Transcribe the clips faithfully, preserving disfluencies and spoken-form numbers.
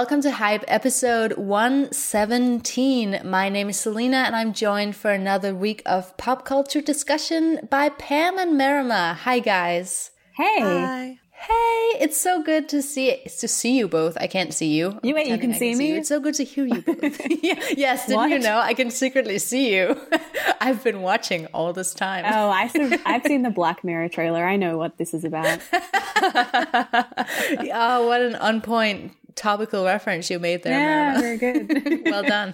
welcome to Hype episode one seventeen. My name is Selena and I'm joined for another week of pop culture discussion by Pam and Marima. Hi guys. Hey. Hi. Hey, it's so good to see it's to see you both. I can't see you. You wait, you can, see, can see me? You. It's so good to hear you both. yeah, yes, didn't what? you know? I can secretly see you. I've been watching all this time. Oh, I see, I've seen the Black Mirror trailer. I know what this is about. Oh, what an on point topical reference you made there, Yeah, Marima. very good. Well done.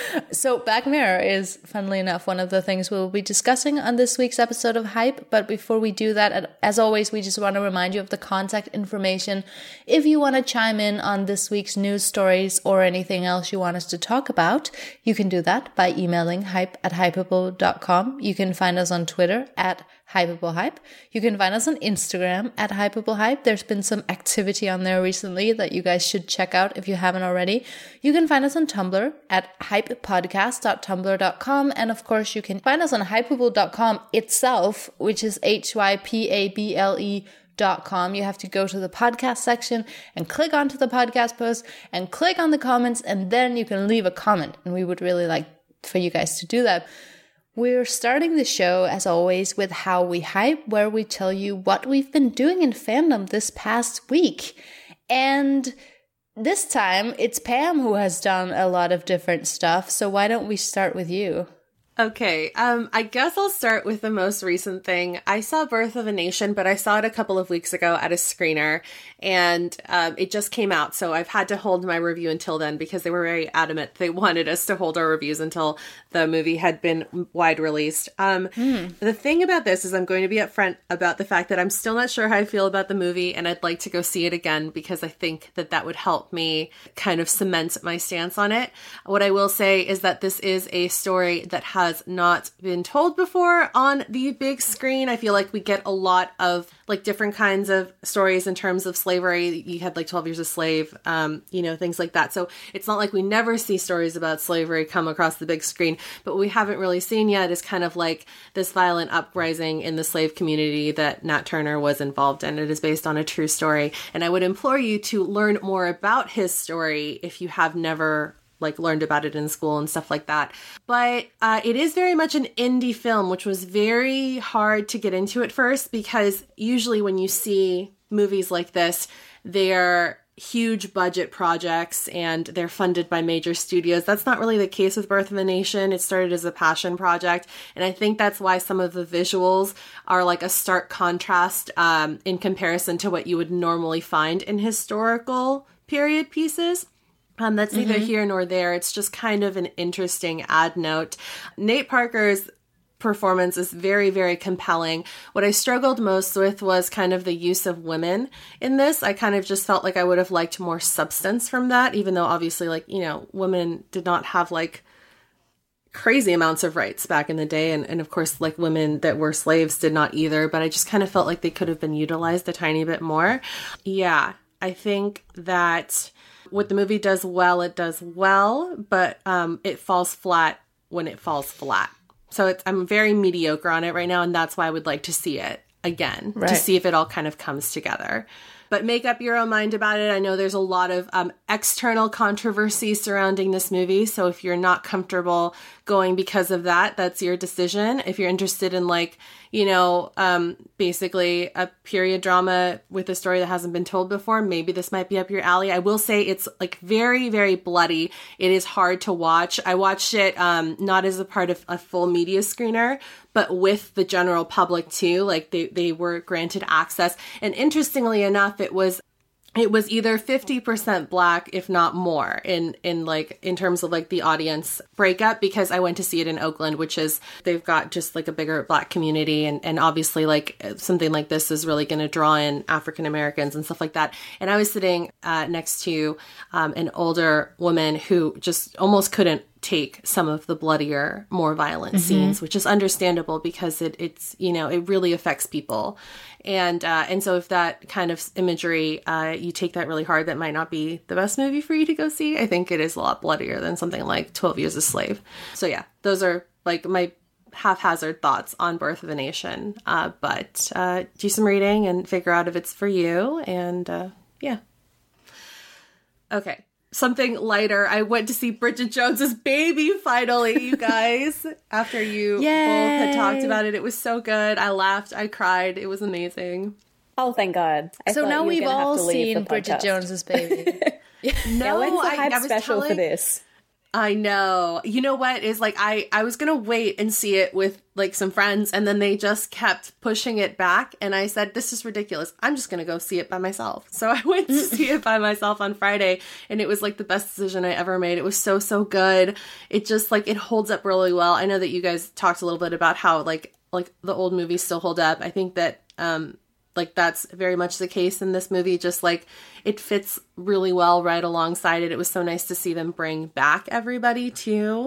So Black Mirror is, funnily enough, one of the things we'll be discussing on this week's episode of Hype. But before we do that, as always, we just want to remind you of the contact information. If you want to chime in on this week's news stories or anything else you want us to talk about, you can do that by emailing hype at hypeable dot com. You can find us on Twitter at hypeablehype. You can find us on Instagram at hypeablehype. There's been some activity on there recently that you guys should check out if you haven't already. You can find us on Tumblr at hypepodcast dot tumblr dot com. And of course, you can find us on hypeable dot com itself, which is H Y P A B L E dot com. You have to go to the podcast section and click onto the podcast post and click on the comments, and then you can leave a comment. And we would really like for you guys to do that. We're starting the show, as always, with How We Hype, where we tell you what we've been doing in fandom this past week. And this time, it's Pam who has done a lot of different stuff, so why don't we start with you? Okay, um, I guess I'll start with the most recent thing. I saw Birth of a Nation, but I saw it a couple of weeks ago at a screener, and um, it just came out, so I've had to hold my review until then because they were very adamant. They wanted us to hold our reviews until the movie had been wide released. Um, mm. The thing about this is I'm going to be upfront about the fact that I'm still not sure how I feel about the movie, and I'd like to go see it again because I think that that would help me kind of cement my stance on it. What I will say is that this is a story that has has not been told before on the big screen. I feel like we get a lot of like different kinds of stories in terms of slavery. You had like twelve Years a Slave, um, you know, things like that. So it's not like we never see stories about slavery come across the big screen, but what we haven't really seen yet is kind of like this violent uprising in the slave community that Nat Turner was involved in. It is based on a true story. And I would implore you to learn more about his story if you have never like learned about it in school and stuff like that. But uh, it is very much an indie film, which was very hard to get into at first because usually when you see movies like this, they're huge budget projects and they're funded by major studios. That's not really the case with Birth of a Nation. It started as a passion project. And I think that's why some of the visuals are like a stark contrast um, in comparison to what you would normally find in historical period pieces. Um, that's neither mm-hmm. here nor there. It's just kind of an interesting ad note. Nate Parker's performance is very, very compelling. What I struggled most with was kind of the use of women in this. I kind of just felt like I would have liked more substance from that, even though obviously, like, you know, women did not have like crazy amounts of rights back in the day. And, and of course, like women that were slaves did not either. But I just kind of felt like they could have been utilized a tiny bit more. Yeah, I think that what the movie does well, it does well, but um, it falls flat when it falls flat. So it's, I'm very mediocre on it right now, and that's why I would like to see it again, right, to see if it all kind of comes together. But make up your own mind about it. I know there's a lot of um, external controversy surrounding this movie, so if you're not comfortable going because of that, that's your decision. If you're interested in, like, you know, um, basically a period drama with a story that hasn't been told before, maybe this might be up your alley. I will say it's like very, very bloody. It is hard to watch. I watched it um, not as a part of a full media screener, but with the general public too. Like they, they were granted access. And interestingly enough, it was It was either fifty percent black, if not more, in, in like, in terms of like the audience breakup, because I went to see it in Oakland, which is, they've got just like a bigger black community. And, and obviously like something like this is really going to draw in African Americans and stuff like that. And I was sitting uh, next to um, an older woman who just almost couldn't take some of the bloodier, more violent mm-hmm. scenes, which is understandable because it, it's, you know, it really affects people. And uh, and so if that kind of imagery, uh, you take that really hard, that might not be the best movie for you to go see. I think it is a lot bloodier than something like twelve Years a Slave. So yeah, those are like my haphazard thoughts on Birth of a Nation. Uh, but uh, do some reading and figure out if it's for you. And uh, yeah. Okay. something lighter, I went to see Bridget Jones's Baby finally, you guys. After you Yay. both had talked about it, it was so good. I laughed, I cried. It was amazing. Oh, thank God. I So thought now you were we've gonna have all to leave seen the Bridget podcast. Jones's Baby. No, Yeah, when's the I, hype I was special telling, for this? I know. You know what is like I I was gonna wait and see it with like some friends, and then they just kept pushing it back, and I said, this is ridiculous. I'm just gonna go see it by myself. So I went to see it by myself on Friday, and it was like the best decision I ever made. It was so so good. It just like it holds up really well. I know that you guys talked a little bit about how like like the old movies still hold up. I think that um like that's very much the case in this movie. Just like it fits really well right alongside it. It was so nice to see them bring back everybody too.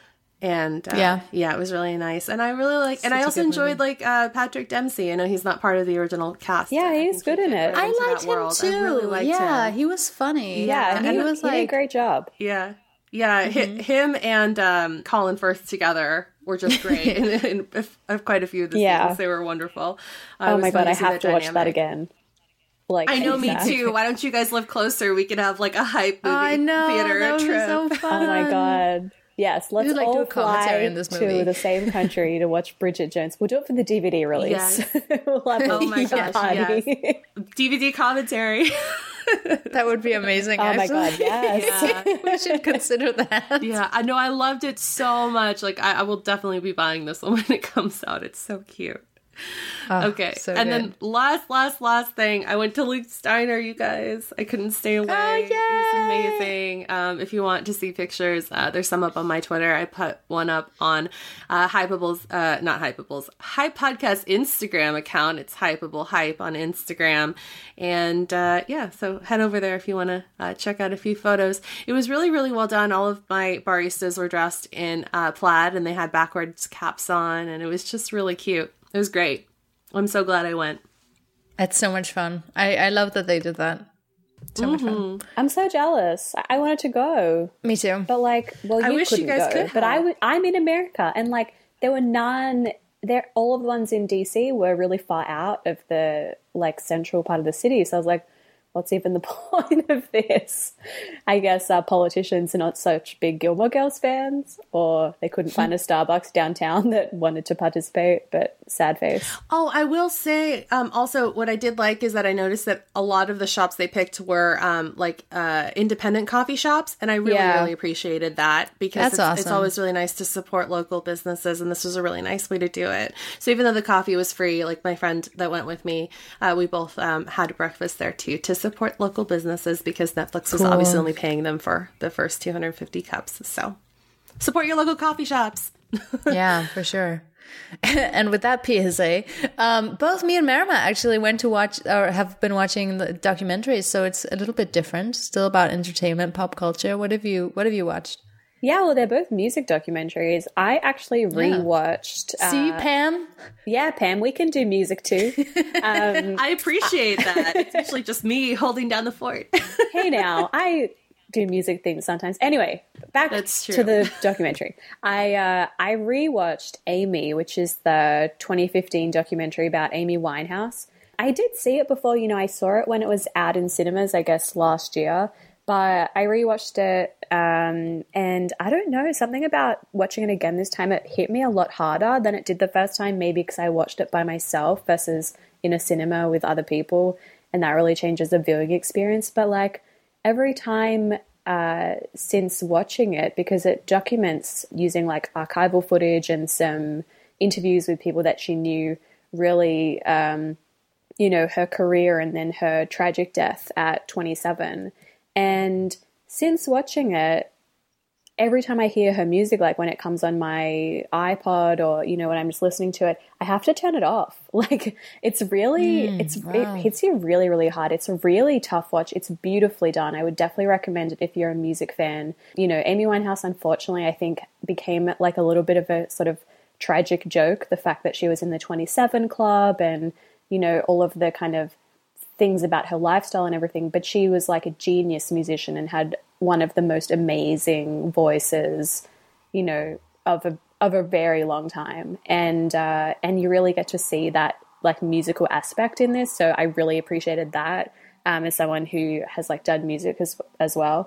And uh, Yeah. yeah, it was really nice. And I really like, and Such I a also good enjoyed movie. like uh, Patrick Dempsey. I know he's not part of the original cast. Yeah, but I he's think good he in fit it. right I into liked that him world. too. I really liked yeah, him. he was funny. Yeah, and he, he was he like did a great job. Yeah. Yeah, Mm-hmm. hi him and um, Colin Firth together were just great in, in, in, in quite a few of the Yeah. scenes. They were wonderful. Uh, it Oh was my fun God, I see have to watch that dynamic. again. Like, I know, me ASAP. too. Why don't you guys live closer? We could have like a hype movie I know, theater that would trip. be so fun. Oh my God. Yes, let's would like to do all a commentary fly in this movie. to the same country to watch Bridget Jones. We'll do it for the D V D release. Yes. We'll have a Oh my gosh, party. D V D commentary. That would be amazing. Oh my actually. God, yes. Yeah. We should consider that. Yeah, I know. I loved it so much. Like, I, I will definitely be buying this one when it comes out. It's so cute. Oh, Okay. so and good. then last, last, last thing. I went to Luke Steiner, you guys. I couldn't stay away. Oh, It was yay! amazing. Um, if you want to see pictures, uh, there's some up on my Twitter. I put one up on uh, Hypeable's, uh, not Hypeable's, Hype Podcast Instagram account. It's Hypeable Hype on Instagram. And uh, yeah, so head over there if you want to uh, check out a few photos. It was really, really well done. All of my baristas were dressed in uh, plaid, and they had backwards caps on, and it was just really cute. It was great. I'm so glad I went. It's so much fun. I, I love that they did that. So much fun. I'm so jealous. I I wanted to go. Me too. But like, well, I you wish you couldn't guys go. could But I have. w- I'm in America, and like, there were none. There, all of the ones in D C were really far out of the like central part of the city. So I was like, what's even the point of this? I guess uh, politicians are not such big Gilmore Girls fans, or they couldn't find a Starbucks downtown that wanted to participate. But sad face. Oh, I will say, um, also what I did like is that I noticed that a lot of the shops they picked were um, like uh, independent coffee shops. And I really, Yeah. really appreciated that because That's it's, it's awesome. always really nice to support local businesses. And this was a really nice way to do it. So even though the coffee was free, like my friend that went with me, uh, we both um, had breakfast there too to support local businesses because Netflix was Cool. obviously only paying them for the first two hundred fifty cups. So support your local coffee shops. Yeah, for sure. And with that P S A, um, both me and Marima actually went to watch or have been watching the documentaries, so it's a little bit different. Still about entertainment, pop culture. What have you What have you watched? Yeah, well, they're both music documentaries. I actually rewatched. See, uh, Pam. yeah, Pam, we can do music too. Um, I appreciate that. It's usually just me holding down the fort. hey now, I do music things sometimes. Anyway, back That's true. to the documentary. I uh, I rewatched Amy, which is the twenty fifteen documentary about Amy Winehouse. I did see it before, you know, I saw it when it was out in cinemas, I guess last year. But I rewatched it, um, and I don't know, something about watching it again this time, it hit me a lot harder than it did the first time, maybe because I watched it by myself versus in a cinema with other people, and that really changes the viewing experience. But like every time uh, since watching it, because it documents using like archival footage and some interviews with people that she knew, really, um, you know, her career and then her tragic death at twenty-seven. And since watching it, every time I hear her music, like when it comes on my iPod or, you know, when I'm just listening to it, I have to turn it off. Like it's really, Mm, it's, wow. it hits you really, really hard. It's a really tough watch. It's beautifully done. I would definitely recommend it if you're a music fan. You know, Amy Winehouse, unfortunately, I think became like a little bit of a sort of tragic joke. The fact that she was in the twenty-seven Club and, you know, all of the kind of things about her lifestyle and everything, but she was like a genius musician and had one of the most amazing voices, you know, of a of a very long time. And uh, and you really get to see that like musical aspect in this. So I really appreciated that um, as someone who has like done music as as well.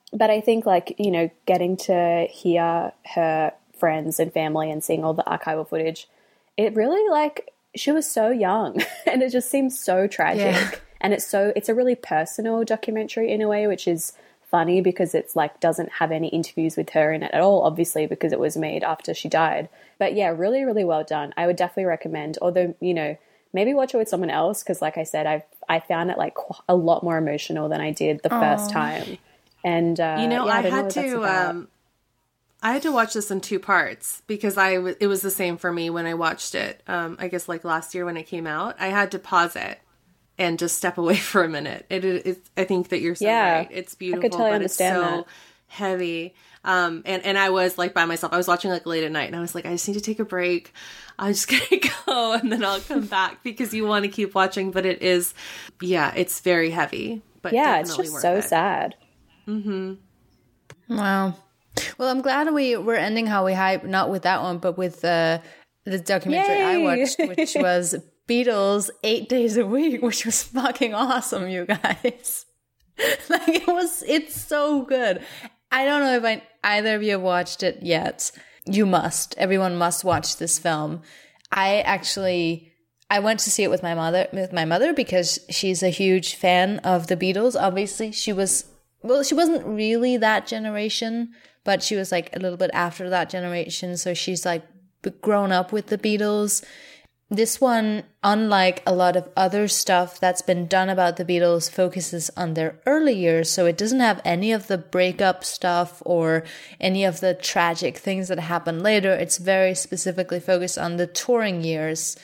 but I think, like, you know, getting to hear her friends and family and seeing all the archival footage, it really, like, she was so young and it just seems so tragic. Yeah. And it's so, it's a really personal documentary in a way, which is funny because it's like doesn't have any interviews with her in it at all, obviously, because it was made after she died. But yeah, really, really well done. I would definitely recommend, although, you know, maybe watch it with someone else because, like I said, I I found it like a lot more emotional than I did the Aww. first time. And uh, you know, yeah, I, I had to um, I had to watch this in two parts because I w- it was the same for me when I watched it. Um, I guess like last year when it came out, I had to pause it and just step away for a minute. It is. I think that you're so yeah, right. It's beautiful, I could totally but understand it's so that. heavy. Um, and, and I was like by myself. I was watching like late at night and I was like, I just need to take a break. I'm just going to go and then I'll come back because you want to keep watching. But it is, yeah, it's very heavy. But yeah, it's just so it. sad. Mm-hmm. Wow. Well, I'm glad we were ending How We Hype, not with that one, but with uh, the documentary Yay! I watched, which was Beatles Eight Days a Week, which was fucking awesome, you guys. Like, it was, it's so good. I don't know if I, either of you have watched it yet. You must. Everyone must watch this film. I actually, I went to see it with my mother, with my mother because she's a huge fan of the Beatles. Obviously, she was, well, she wasn't really that generation, but she was like a little bit after that generation. So she's like grown up with the Beatles. This one, unlike a lot of other stuff that's been done about the Beatles, focuses on their early years. So it doesn't have any of the breakup stuff or any of the tragic things that happen later. It's very specifically focused on the touring years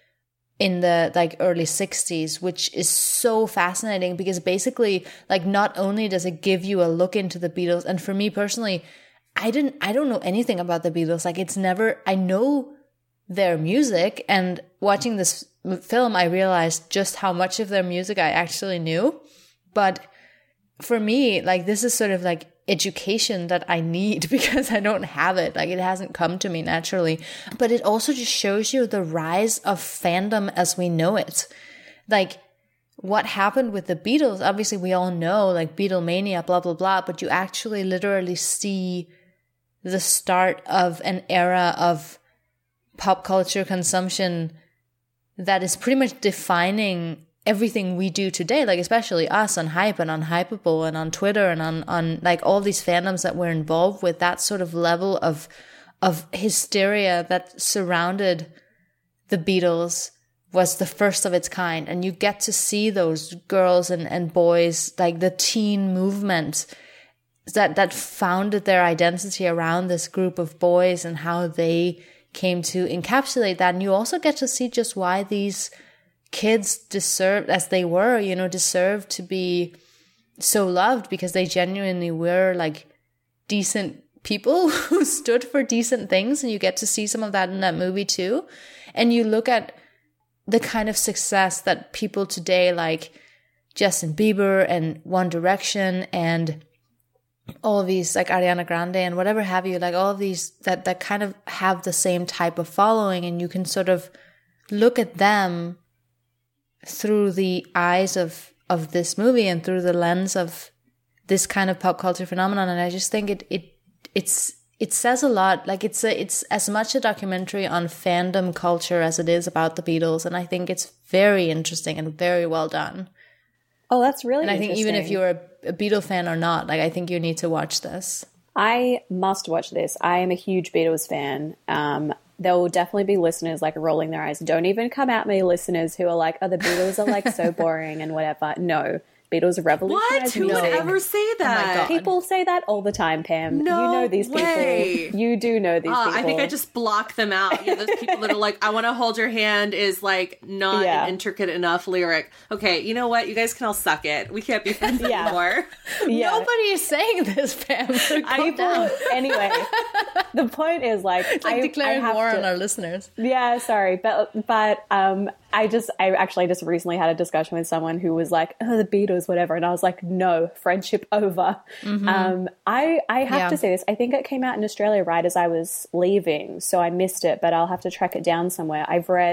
in the like early sixties, which is so fascinating because basically, like, not only does it give you a look into the Beatles, and for me personally, I didn't, I don't know anything about the Beatles. Like, it's never, I know their music, and watching this film I realized just how much of their music I actually knew. But for me, like, this is sort of like education that I need because I don't have it. Like, it hasn't come to me naturally. But it also just shows you the rise of fandom as we know it. Like, what happened with the Beatles, obviously we all know, like, Beatlemania, blah blah blah, but you actually literally see the start of an era of pop culture consumption that is pretty much defining everything we do today, like especially us on Hype and on Hypable and on Twitter and on, on like all these fandoms that we're involved with. That sort of level of of hysteria that surrounded the Beatles was the first of its kind. And you get to see those girls and, and boys, like the teen movement that that founded their identity around this group of boys and how they came to encapsulate that. And you also get to see just why these kids deserved, as they were, you know, deserved to be so loved, because they genuinely were like decent people who stood for decent things. And you get to see some of that in that movie too. And you look at the kind of success that people today like Justin Bieber and One Direction and all of these, like Ariana Grande and whatever have you, like all of these that, that kind of have the same type of following, and you can sort of look at them through the eyes of, of this movie and through the lens of this kind of pop culture phenomenon. And I just think it, it, it's, it says a lot. Like it's a, it's as much a documentary on fandom culture as it is about the Beatles. And I think it's very interesting and very well done. Oh, that's really interesting. And I think even if you're a, a Beatle fan or not, like I think you need to watch this. I must watch this. I am a huge Beatles fan. Um, there will definitely be listeners like rolling their eyes. Don't even come at me, listeners who are like, oh, the Beatles are like so boring and whatever. No. Beatles revolutionized What? Who music. would ever say that? Oh people say that all the time, Pam. No you know these way. people. You do know these uh, people. I think I just block them out. Yeah, those people that are like, I want to hold your hand is like not yeah. an intricate enough lyric. Okay, you know what? You guys can all suck it. We can't be friends yeah. anymore. Yeah. Nobody is saying this, Pam. People, anyway, the point is like, it's like I, declaring I war to, on our listeners. Yeah, sorry, but but um. I just, I actually just recently had a discussion with someone who was like, oh, the Beatles, whatever. And I was like, no, friendship over. Mm-hmm. Um, I, I have yeah. to say this. I think it came out in Australia right as I was leaving. So I missed it, but I'll have to track it down somewhere. I've read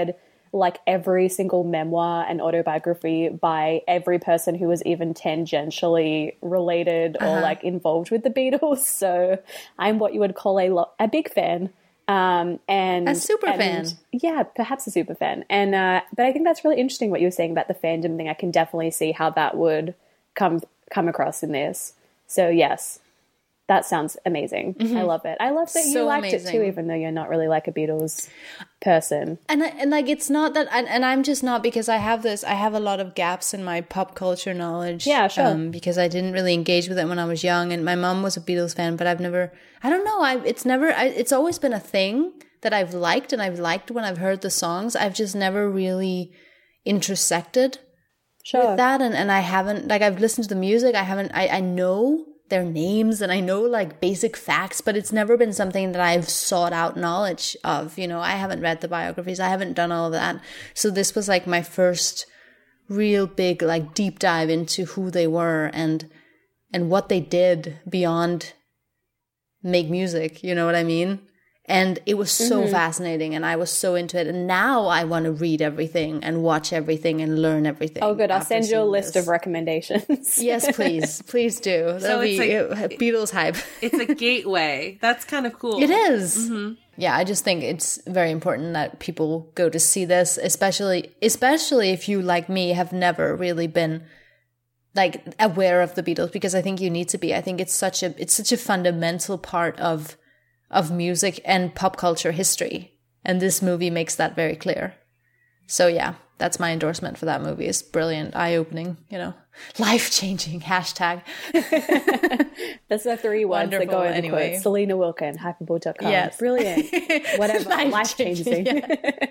like every single memoir and autobiography by every person who was even tangentially related or Uh-huh. like involved with the Beatles. So I'm what you would call a lo- a big fan. Um, and A super and, fan. Yeah, perhaps a super fan. And uh, but I think that's really interesting what you were saying about the fandom thing. I can definitely see how that would come come across in this. So yes, that sounds amazing. I love it. I love that you So liked it amazing. too, even though you're not really like a Beatles person. And I, and like it's not that, and, and I'm just not, because I have this. I have a lot of gaps in my pop culture knowledge. Yeah, sure. Um, because I didn't really engage with it when I was young, and my mom was a Beatles fan, but I've never. I don't know. I it's never. I, it's always been a thing that I've liked, and I've liked when I've heard the songs. I've just never really intersected Sure. with that, and, and I haven't, like, I've listened to the music. I haven't. I I know their names and I know like basic facts, but it's never been something that I've sought out knowledge of. You know, I haven't read the biographies. I haven't done all of that. So this was like my first real big like deep dive into who they were and and what they did beyond make music. You know what I mean? And it was so Mm-hmm. fascinating, and I was so into it. And now I want to read everything and watch everything and learn everything. Oh, good. I'll after send you a seeing list this. of recommendations. Yes, please. Please do. That'll it's be like- uh, Beatles hype. It's a gateway. That's kind of cool. It is. Yeah, I just think it's very important that people go to see this, especially especially if you, like me, have never really been like aware of the Beatles, because I think you need to be. I think it's such a it's such a fundamental part of of music and pop culture history. And this movie makes that very clear. So yeah, that's my endorsement for that movie. It's brilliant, eye-opening, you know, life-changing, hashtag. That's the three words that Wonderful, go in the anyway. quote. Selena Wilkin, hyperball dot com. Yes. Brilliant. Whatever. Life-changing, Life-changing.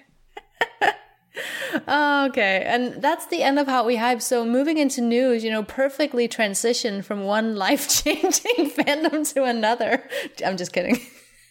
Oh, okay, and that's the end of How We Hype. So moving into news, you know, perfectly transitioned from one life-changing fandom to another. I'm just kidding.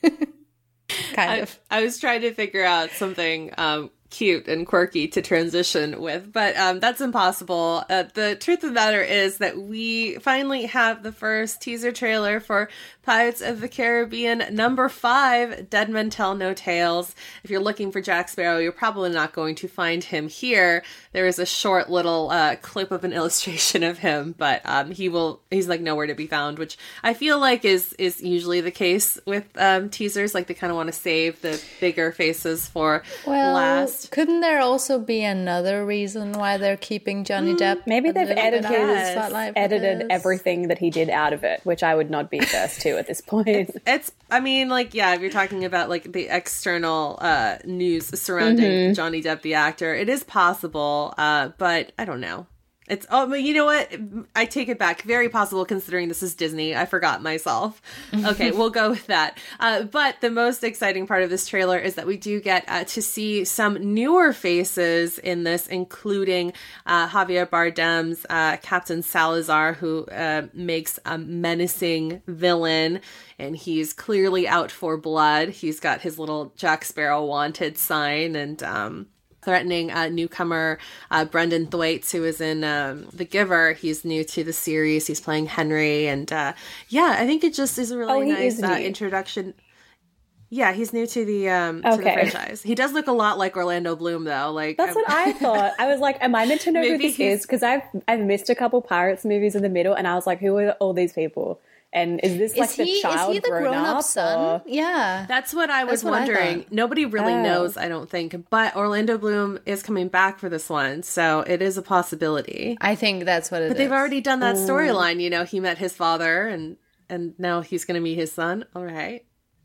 kind I, of. I was trying to figure out something um, cute and quirky to transition with, but um, that's impossible. Uh, the truth of the matter is that we finally have the first teaser trailer for Pirates of the Caribbean number five, Dead Men Tell No Tales. If you're looking for Jack Sparrow, you're probably not going to find him here. There is a short little uh, clip of an illustration of him, but um, he will, he's like nowhere to be found, which I feel like is, is usually the case with um, teasers. Like they kind of want to save the bigger faces for Well, last. couldn't there also be another reason why they're keeping Johnny Depp? Maybe a they've little bit edited, out of the spotlight for edited this? everything that he did out of it, which I would not be first to at this point. It's, I mean, like, yeah, if you're talking about, like, the external uh, news surrounding Mm-hmm. Johnny Depp, the actor, it is possible, uh, but I don't know. It's, oh, but you know what? I take it back. Very possible considering this is Disney. I forgot myself. Okay, we'll go with that. Uh, but the most exciting part of this trailer is that we do get uh, to see some newer faces in this, including uh, Javier Bardem's uh, Captain Salazar, who uh, makes a menacing villain, and he's clearly out for blood. He's got his little Jack Sparrow wanted sign, and um threatening uh, newcomer uh, Brendan Thwaites, who is in um, The Giver. He's new to the series. He's playing Henry, and uh, yeah, I think it just is a really Oh, he nice is uh, new. introduction. Yeah, he's new to the um to the Okay. franchise. He does look a lot like Orlando Bloom, though. Like That's what I thought. I was like, am I meant to know who Maybe this he's- is? Because I've I've missed a couple Pirates movies in the middle, and I was like, who are all these people? And is this like Is the he, child is he the grown grown-up up? son? or- Yeah. That's what I was That's what I wondering. thought. Nobody really Oh. knows, I don't think. But Orlando Bloom is coming back for this one, so it is a possibility. I think that's what it is. But they've already done that storyline. You know, he met his father, and and now he's going to meet his son. All right.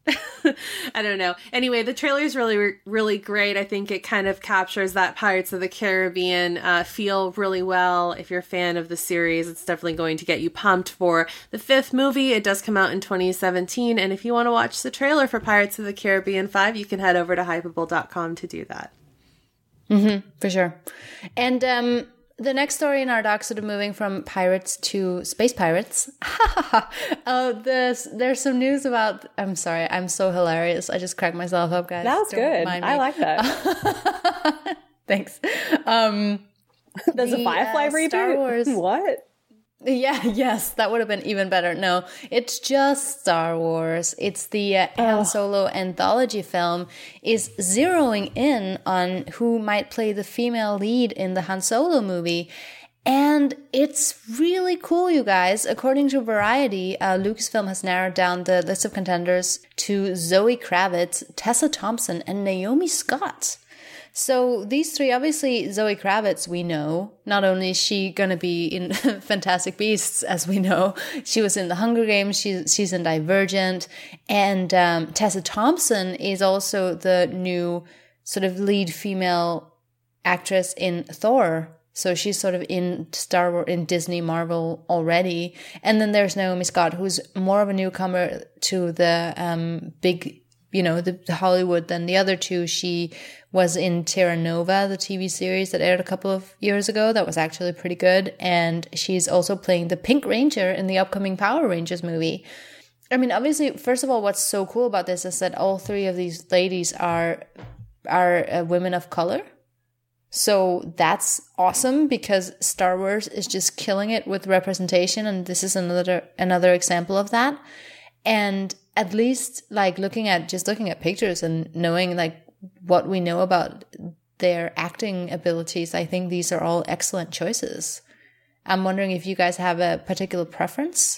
I don't know. Anyway, the trailer is really, really great. I think it kind of captures that Pirates of the Caribbean uh, feel really well. If you're a fan of the series, it's definitely going to get you pumped for the fifth movie. It does come out in twenty seventeen. And if you want to watch the trailer for Pirates of the Caribbean five, you can head over to hypeable dot com to do that. For sure. And um, the next story in our doc, sort of moving from pirates to space pirates. uh, there's, there's some news about, I'm sorry, I'm so hilarious. I just cracked myself up, guys. That was Don't good. mind me. I like that. Thanks. Um, There's the, a Firefly uh, reboot. Star Wars- What? Yeah, yes, that would have been even better. No, it's just Star Wars. It's the uh, Han Solo anthology film is zeroing in on who might play the female lead in the Han Solo movie. And it's really cool, you guys. According to Variety, uh, Lucasfilm has narrowed down the list of contenders to Zoe Kravitz, Tessa Thompson, and Naomi Scott. So these three, obviously Zoe Kravitz, we know, not only is she going to be in Fantastic Beasts, as we know, she was in The Hunger Games, she's, she's in Divergent, and um, Tessa Thompson is also the new sort of lead female actress in Thor. So she's sort of in Star Wars, in Disney Marvel already. And then there's Naomi Scott, who's more of a newcomer to the um, big, you know, the, the Hollywood than the other two. She was in Terra Nova, the T V series that aired a couple of years ago. That was actually pretty good. And she's also playing the Pink Ranger in the upcoming Power Rangers movie. I mean, obviously, first of all, what's so cool about this is that all three of these ladies are, are uh, women of color. So that's awesome because Star Wars is just killing it with representation. And this is another, another example of that. And at least like looking at, just looking at pictures and knowing like what we know about their acting abilities, I think these are all excellent choices. I'm wondering if you guys have a particular preference.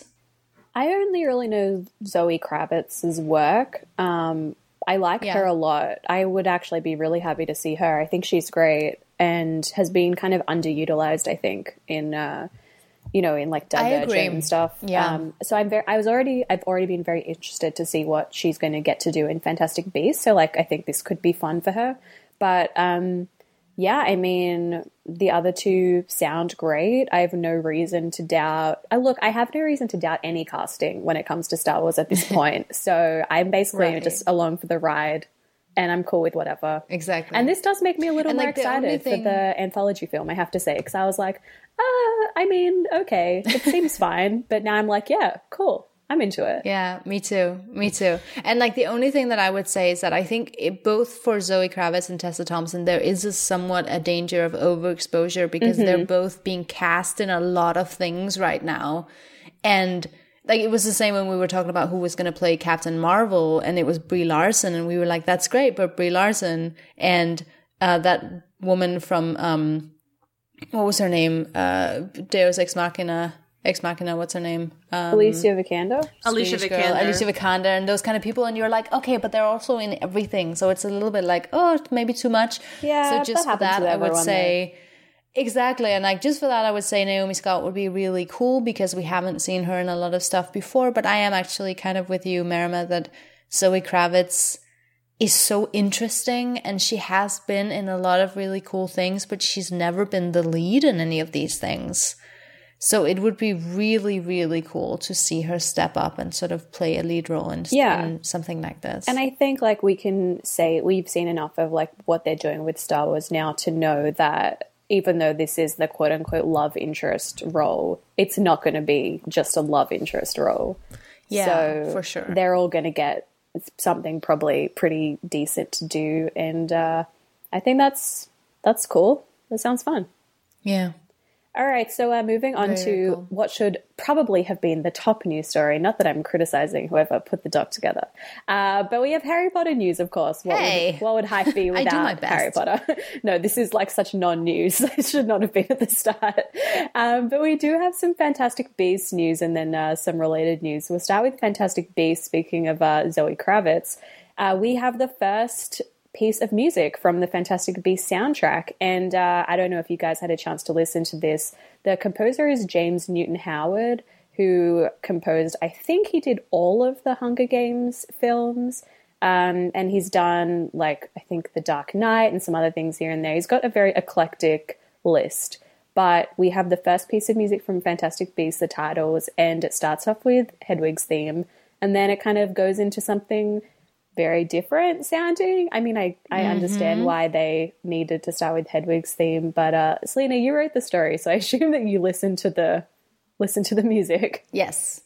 I only really know Zoe Kravitz's work. Um, I like yeah. her a lot. I would actually be really happy to see her. I think she's great and has been kind of underutilized, I think, in, uh, you know, in like Divergent and stuff. Yeah. Um, so I'm very, I was already, I've already been very interested to see what she's going to get to do in Fantastic Beasts. So like, I think this could be fun for her. But um, yeah, I mean, the other two sound great. I have no reason to doubt. I look, I have no reason to doubt any casting when it comes to Star Wars at this point. So I'm basically right. just along for the ride. And I'm cool with whatever. Exactly. And this does make me a little and more like excited thing... for the anthology film, I have to say. Because I was like, uh, I mean, okay, it seems fine. But now I'm like, yeah, cool. I'm into it. Yeah, me too. Me too. And like the only thing that I would say is that I think it, both for Zoe Kravitz and Tessa Thompson, there is a somewhat a danger of overexposure because mm-hmm. they're both being cast in a lot of things right now. And like, it was the same when we were talking about who was going to play Captain Marvel, and it was Brie Larson, and we were like, that's great, but Brie Larson and uh, that woman from, um, what was her name? Uh, Deus Ex Machina, Ex Machina, what's her name? Um, Alicia Vikander? Alicia Vikander. Vikander. Alicia Vikander, and those kind of people, and you're like, okay, but they're also in everything, so it's a little bit like, oh, maybe too much. Yeah, so just that for that, I would say... There. Exactly, and like just for that, I would say Naomi Scott would be really cool because we haven't seen her in a lot of stuff before. But I am actually kind of with you, Marima, that Zoe Kravitz is so interesting, and she has been in a lot of really cool things, but she's never been the lead in any of these things. So it would be really, really cool to see her step up and sort of play a lead role in, yeah. in something like this. And I think like we can say we've seen enough of like what they're doing with Star Wars now to know that even though this is the quote-unquote love interest role, it's not going to be just a love interest role. Yeah, so for sure. They're all going to get something probably pretty decent to do, and uh, I think that's that's cool. That sounds fun. Yeah. All right, so uh, moving on Very to cool. what should probably have been the top news story. Not that I'm criticizing whoever put the doc together. Uh, but we have Harry Potter news, of course. What, hey. would, what would hype be without I do my best. Harry Potter? No, this is like such non-news. It should not have been at the start. Um, but we do have some Fantastic Beasts news and then uh, some related news. We'll start with Fantastic Beasts. Speaking of uh, Zoe Kravitz, uh, we have the first piece of music from the Fantastic Beasts soundtrack. And uh, I don't know if you guys had a chance to listen to this. The composer is James Newton Howard, who composed, I think he did all of the Hunger Games films. Um, and he's done, like, I think The Dark Knight and some other things here and there. He's got a very eclectic list. But we have the first piece of music from Fantastic Beasts, the titles, and it starts off with Hedwig's theme. And then it kind of goes into something very different sounding. I mean, I, I mm-hmm. understand why they needed to start with Hedwig's theme, but uh, Selena, you wrote the story, so I assume that you listened to the listen to the music. Yes,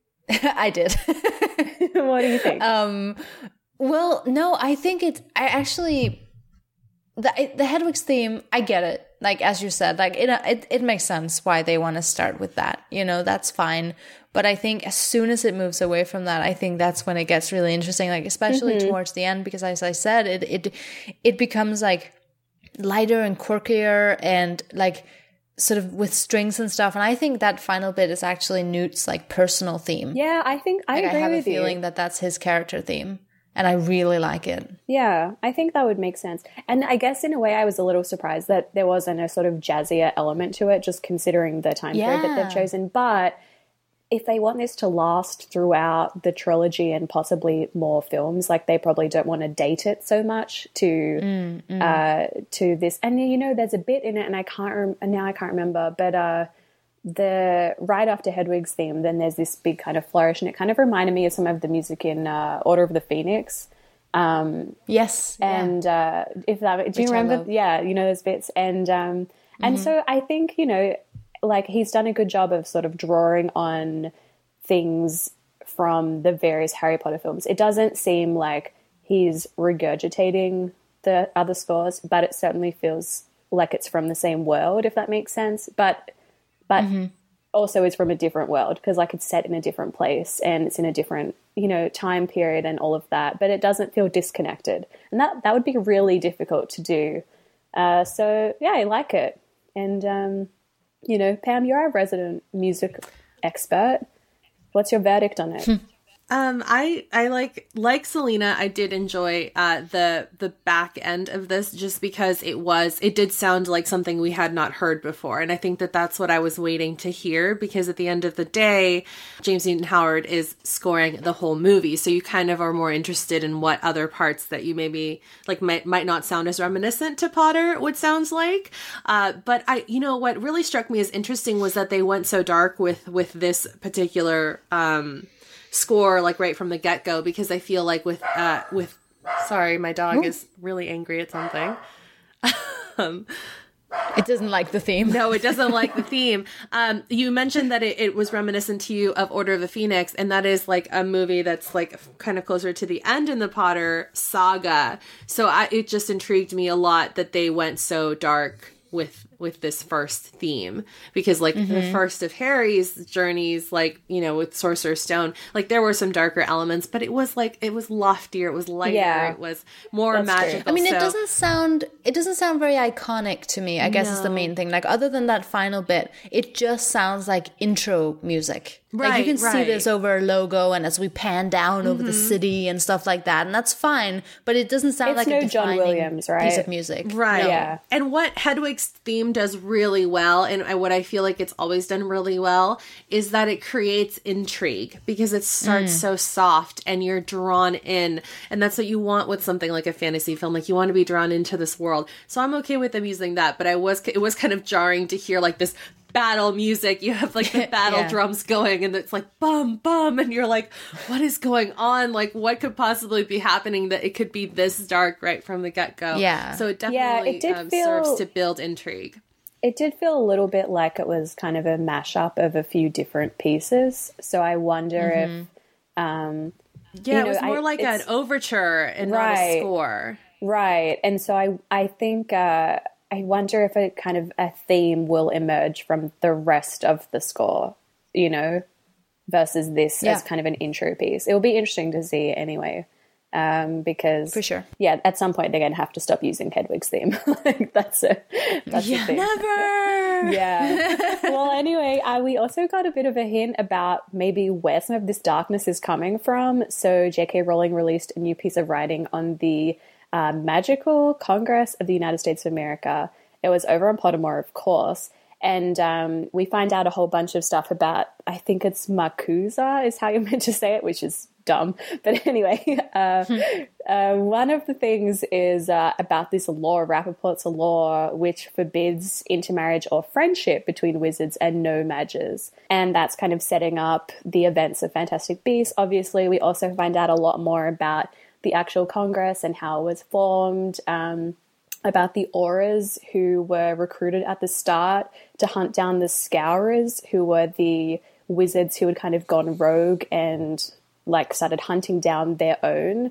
I did. What do you think? Um, well, no, I think it's. I actually, the the Hedwig's theme, I get it. Like, as you said, like it it, it makes sense why they want to start with that. You know, that's fine. But I think as soon as it moves away from that, I think that's when it gets really interesting. Like, especially mm-hmm. towards the end, because as I said, it it it becomes like lighter and quirkier and like sort of with strings and stuff. And I think that final bit is actually Newt's like personal theme. Yeah, I think I like, agree I have with a feeling you. that that's his character theme. And I really like it. Yeah, I think that would make sense. And I guess in a way I was a little surprised that there wasn't a sort of jazzier element to it, just considering the time yeah. period that they've chosen. But if they want this to last throughout the trilogy and possibly more films, like they probably don't want to date it so much to mm, mm. Uh, to this. And, you know, there's a bit in it, and I can't rem- and now I can't remember, but uh, the right after Hedwig's theme, then there's this big kind of flourish, and it kind of reminded me of some of the music in uh, Order of the Phoenix. Um, yes, and yeah. uh, if that, do Which you remember? Yeah, you know those bits, and um, and mm-hmm. so I think you know, like he's done a good job of sort of drawing on things from the various Harry Potter films. It doesn't seem like he's regurgitating the other scores, but it certainly feels like it's from the same world, if that makes sense. But but mm-hmm. also it's from a different world, because like it's set in a different place and it's in a different, you know, time period and all of that, but it doesn't feel disconnected. And that, that would be really difficult to do. Uh, so yeah, I like it. And, um, you know, Pam, you're a resident music expert. What's your verdict on it? Um, I, I like, like Selena, I did enjoy, uh, the, the back end of this, just because it was, it did sound like something we had not heard before. And I think that that's what I was waiting to hear, because at the end of the day, James Newton Howard is scoring the whole movie. So you kind of are more interested in what other parts that you maybe like might, might not sound as reminiscent to Potter would sounds like. Uh, but I, you know, what really struck me as interesting was that they went so dark with, with this particular, um, score, like right from the get-go, because I feel like with uh with sorry my dog Ooh. is really angry at something. um it doesn't like the theme. No, it doesn't like the theme. Um you mentioned that it, it was reminiscent to you of Order of the Phoenix, and that is like a movie that's like kind of closer to the end in the Potter saga. So I, it just intrigued me a lot that they went so dark with with this first theme, because like mm-hmm. the first of Harry's journeys, like, you know, with Sorcerer's Stone, like there were some darker elements, but it was like, it was loftier, it was lighter, yeah. it was more That's magical. True. I mean, so. it doesn't sound, it doesn't sound very iconic to me, I guess no. is the main thing. Like, other than that final bit, it just sounds like intro music. Right, like, you can right. see this over a logo, and as we pan down mm-hmm. over the city and stuff like that, and that's fine, but it doesn't sound it's like no a defining John Williams, right? piece of music. Right. No. Yeah. And what Hedwig's theme does really well, and what I feel like it's always done really well, is that it creates intrigue, because it starts mm. so soft and you're drawn in, and that's what you want with something like a fantasy film. Like, you want to be drawn into this world. So I'm okay with them using that, but I was it was kind of jarring to hear like this battle music. You have like the battle yeah. drums going, and it's like bum bum, and you're like, what is going on? Like, what could possibly be happening that it could be this dark right from the get-go? Yeah. So it definitely yeah, it did um, feel, serves to build intrigue. It did feel a little bit like it was kind of a mashup of a few different pieces. So I wonder mm-hmm. if um yeah, you know, it was more I, like an overture and right, not a score. Right. And so I I think uh I wonder if a kind of a theme will emerge from the rest of the score, you know, versus this yeah. as kind of an intro piece. It will be interesting to see anyway, um, because for sure, yeah, at some point they're going to have to stop using Hedwig's theme. Like that's a that's yeah, a thing. Never. Yeah. Well, anyway, uh, we also got a bit of a hint about maybe where some of this darkness is coming from. So J K Rowling released a new piece of writing on the Uh, Magical Congress of the United States of America. It was over on Pottermore, of course. And um, we find out a whole bunch of stuff about, I think it's Makusa is how you're meant to say it, which is dumb. But anyway, uh, uh, one of the things is uh, about this law, Rappaport's law, which forbids intermarriage or friendship between wizards and no mages. And that's kind of setting up the events of Fantastic Beasts. Obviously, we also find out a lot more about the actual Congress and how it was formed, um, about the Aurors who were recruited at the start to hunt down the Scourers, who were the wizards who had kind of gone rogue and like started hunting down their own.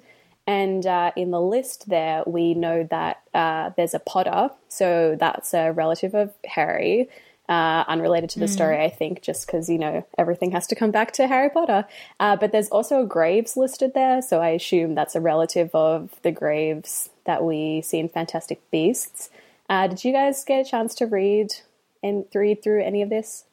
And uh, in the list there, we know that uh, there's a Potter, so that's a relative of Harry, uh, unrelated to the mm. story, I think, just because, you know, everything has to come back to Harry Potter. Uh, but there's also a Graves listed there, so I assume that's a relative of the Graves that we see in Fantastic Beasts. Uh, did you guys get a chance to read and read through any of this?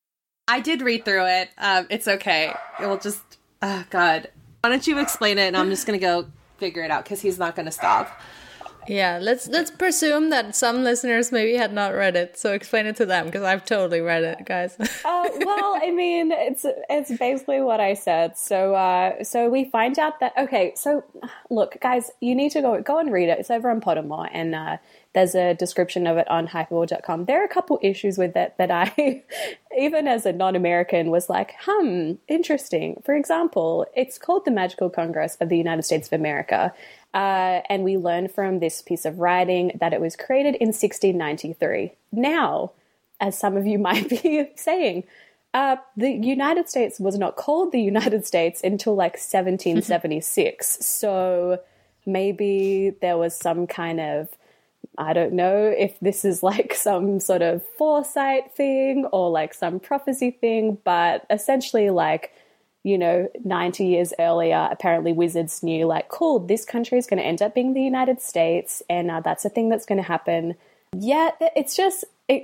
I did read through it. Um, it's okay. It will just, oh, God. Why don't you explain it, and I'm just going to go figure it out, because he's not going to stop. Yeah, let's let's presume that some listeners maybe had not read it, so explain it to them, because I've totally read it, guys. uh, well, I mean, it's it's basically what I said. So uh, so we find out that, okay, so look, guys, you need to go go and read it. It's over on Pottermore, and uh, there's a description of it on hypable dot com. There are a couple issues with it that I, even as a non-American, was like, hmm, interesting. For example, it's called the Magical Congress of the United States of America. Uh, and we learn from this piece of writing that it was created in sixteen ninety-three. Now, as some of you might be saying, uh, the United States was not called the United States until like seventeen seventy-six. So maybe there was some kind of, I don't know if this is like some sort of foresight thing or like some prophecy thing, but essentially like, you know, ninety years earlier, apparently wizards knew, like, cool, this country is going to end up being the United States, and uh, that's a thing that's going to happen. Yeah, it's just, it,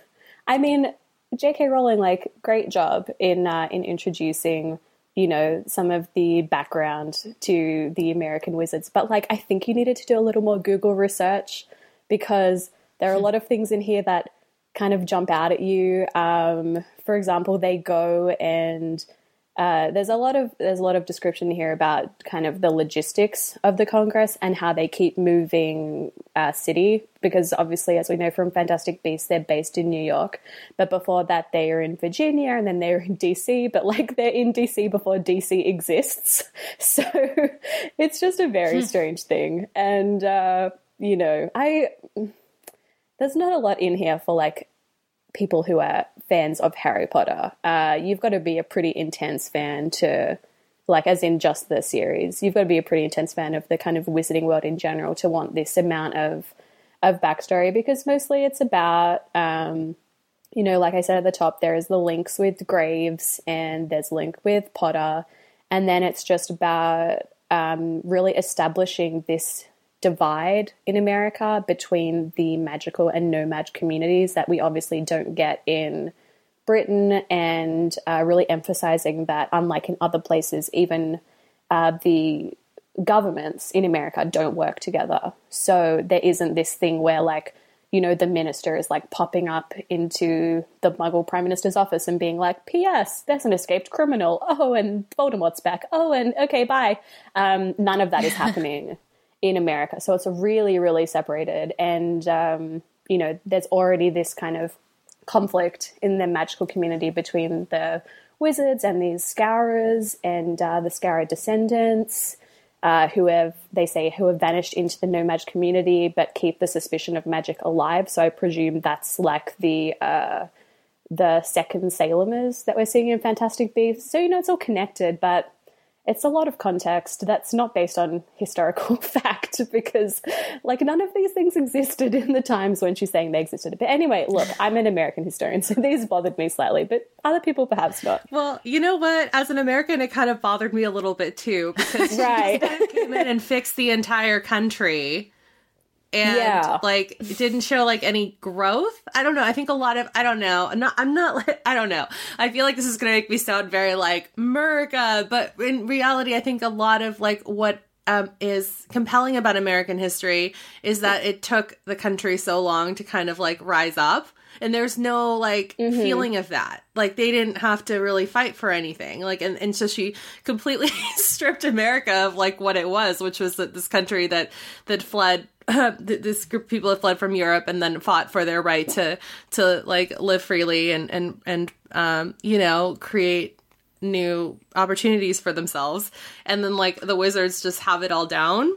I mean, J K Rowling, like, great job in uh, in introducing, you know, some of the background to the American wizards. But, like, I think you needed to do a little more Google research, because there are a lot of things in here that kind of jump out at you. Um, for example, they go and... Uh, there's a lot of there's a lot of description here about kind of the logistics of the Congress and how they keep moving uh, city, because obviously, as we know from Fantastic Beasts, they're based in New York, but before that they are in Virginia, and then they're in D C, but like they're in D C before D C exists. So it's just a very strange thing. And uh, you know, I there's not a lot in here for like people who are fans of Harry Potter. Uh, you've got to be a pretty intense fan to, like, as in just the series, you've got to be a pretty intense fan of the kind of wizarding world in general to want this amount of of backstory, because mostly it's about, um, you know, like I said at the top, there is the links with Graves and there's a link with Potter, and then it's just about um, really establishing this divide in America between the magical and no mag communities that we obviously don't get in Britain, and uh, really emphasizing that, unlike in other places, even uh, the governments in America don't work together. So there isn't this thing where, like, you know, the minister is like popping up into the Muggle Prime Minister's office and being like, P S, there's an escaped criminal. Oh, and Voldemort's back. Oh, and okay, bye. Um, none of that is happening in America. So it's really, really separated. And, um, you know, there's already this kind of conflict in the magical community between the wizards and these Scourers and uh, the Scourer descendants, uh, who have, they say, who have vanished into the no-mag community but keep the suspicion of magic alive. So I presume that's like the uh, the second Salemers that we're seeing in Fantastic Beasts. So, you know, it's all connected, but it's a lot of context that's not based on historical fact, because, like, none of these things existed in the times when she's saying they existed. But anyway, look, I'm an American historian, so these bothered me slightly, but other people perhaps not. Well, you know what? As an American, it kind of bothered me a little bit too, because right. she just kind of came in and fixed the entire country. And yeah. like it didn't show like any growth. I don't know. I think a lot of I don't know. I'm not. I'm not. Like, I don't know. I feel like this is gonna make me sound very like America, but in reality, I think a lot of like what um, is compelling about American history is that it took the country so long to kind of like rise up. And there's no, like, mm-hmm. feeling of that. Like, they didn't have to really fight for anything. Like, and, and so she completely stripped America of, like, what it was, which was that this country that, that fled, uh, this group of people that fled from Europe and then fought for their right to, to like, live freely and, and, and um, you know, create new opportunities for themselves. And then, like, the wizards just have it all down.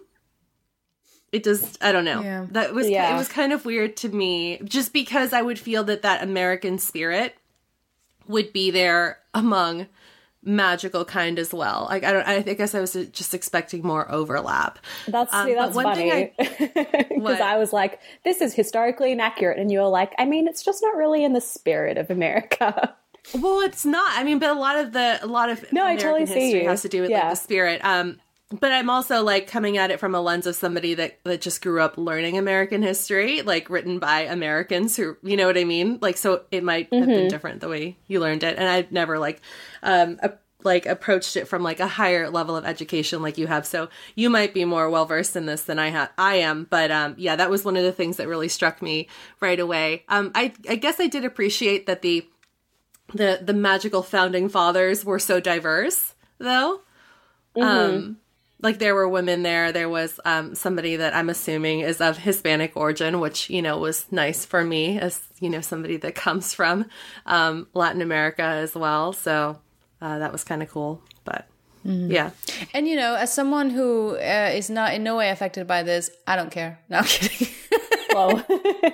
It just, I don't know. Yeah. That was, yeah. It was kind of weird to me, just because I would feel that that American spirit would be there among magical kind as well. Like I don't, I guess I was just expecting more overlap. That's um, see, that's funny because I, I was like, this is historically inaccurate, and you're like, I mean, it's just not really in the spirit of America. Well, it's not. I mean, but a lot of the a lot of no, American I totally see history you. has to do with yeah. like the spirit. Um, but I'm also like coming at it from a lens of somebody that that just grew up learning American history, like written by Americans who, you know what I mean? Like, so it might have mm-hmm. been different the way you learned it, and I've never like, um. A, like approached it from like a higher level of education like you have. So you might be more well versed in this than I ha- I am. But um, yeah, that was one of the things that really struck me right away. Um, I, I guess I did appreciate that the, the, the magical founding fathers were so diverse though. Mm-hmm. Um, like there were women there. There was um, somebody that I'm assuming is of Hispanic origin, which, you know, was nice for me as, you know, somebody that comes from um, Latin America as well. So Uh, that was kind of cool, but mm. yeah. And, you know, as someone who uh, is not in no way affected by this, I don't care. No, I'm kidding. Whoa.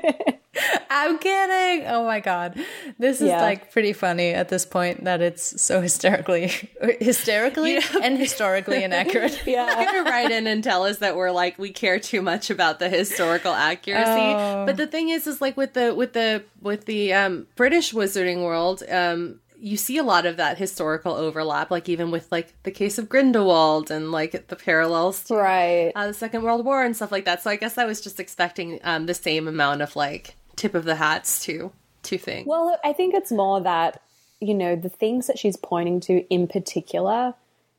I'm kidding. Oh, my God. This is, yeah. like, pretty funny at this point that it's so hysterically, hysterically yeah. and historically inaccurate. Yeah. You're going to write in and tell us that we're, like, we care too much about the historical accuracy. Oh. But the thing is, is, like, with the, with the, with the um, British wizarding world, um, you see a lot of that historical overlap, like even with like the case of Grindelwald and like the parallels to right. uh, the Second World War and stuff like that. So I guess I was just expecting um, the same amount of like tip of the hats to to things. Well, I think it's more that, you know, the things that she's pointing to in particular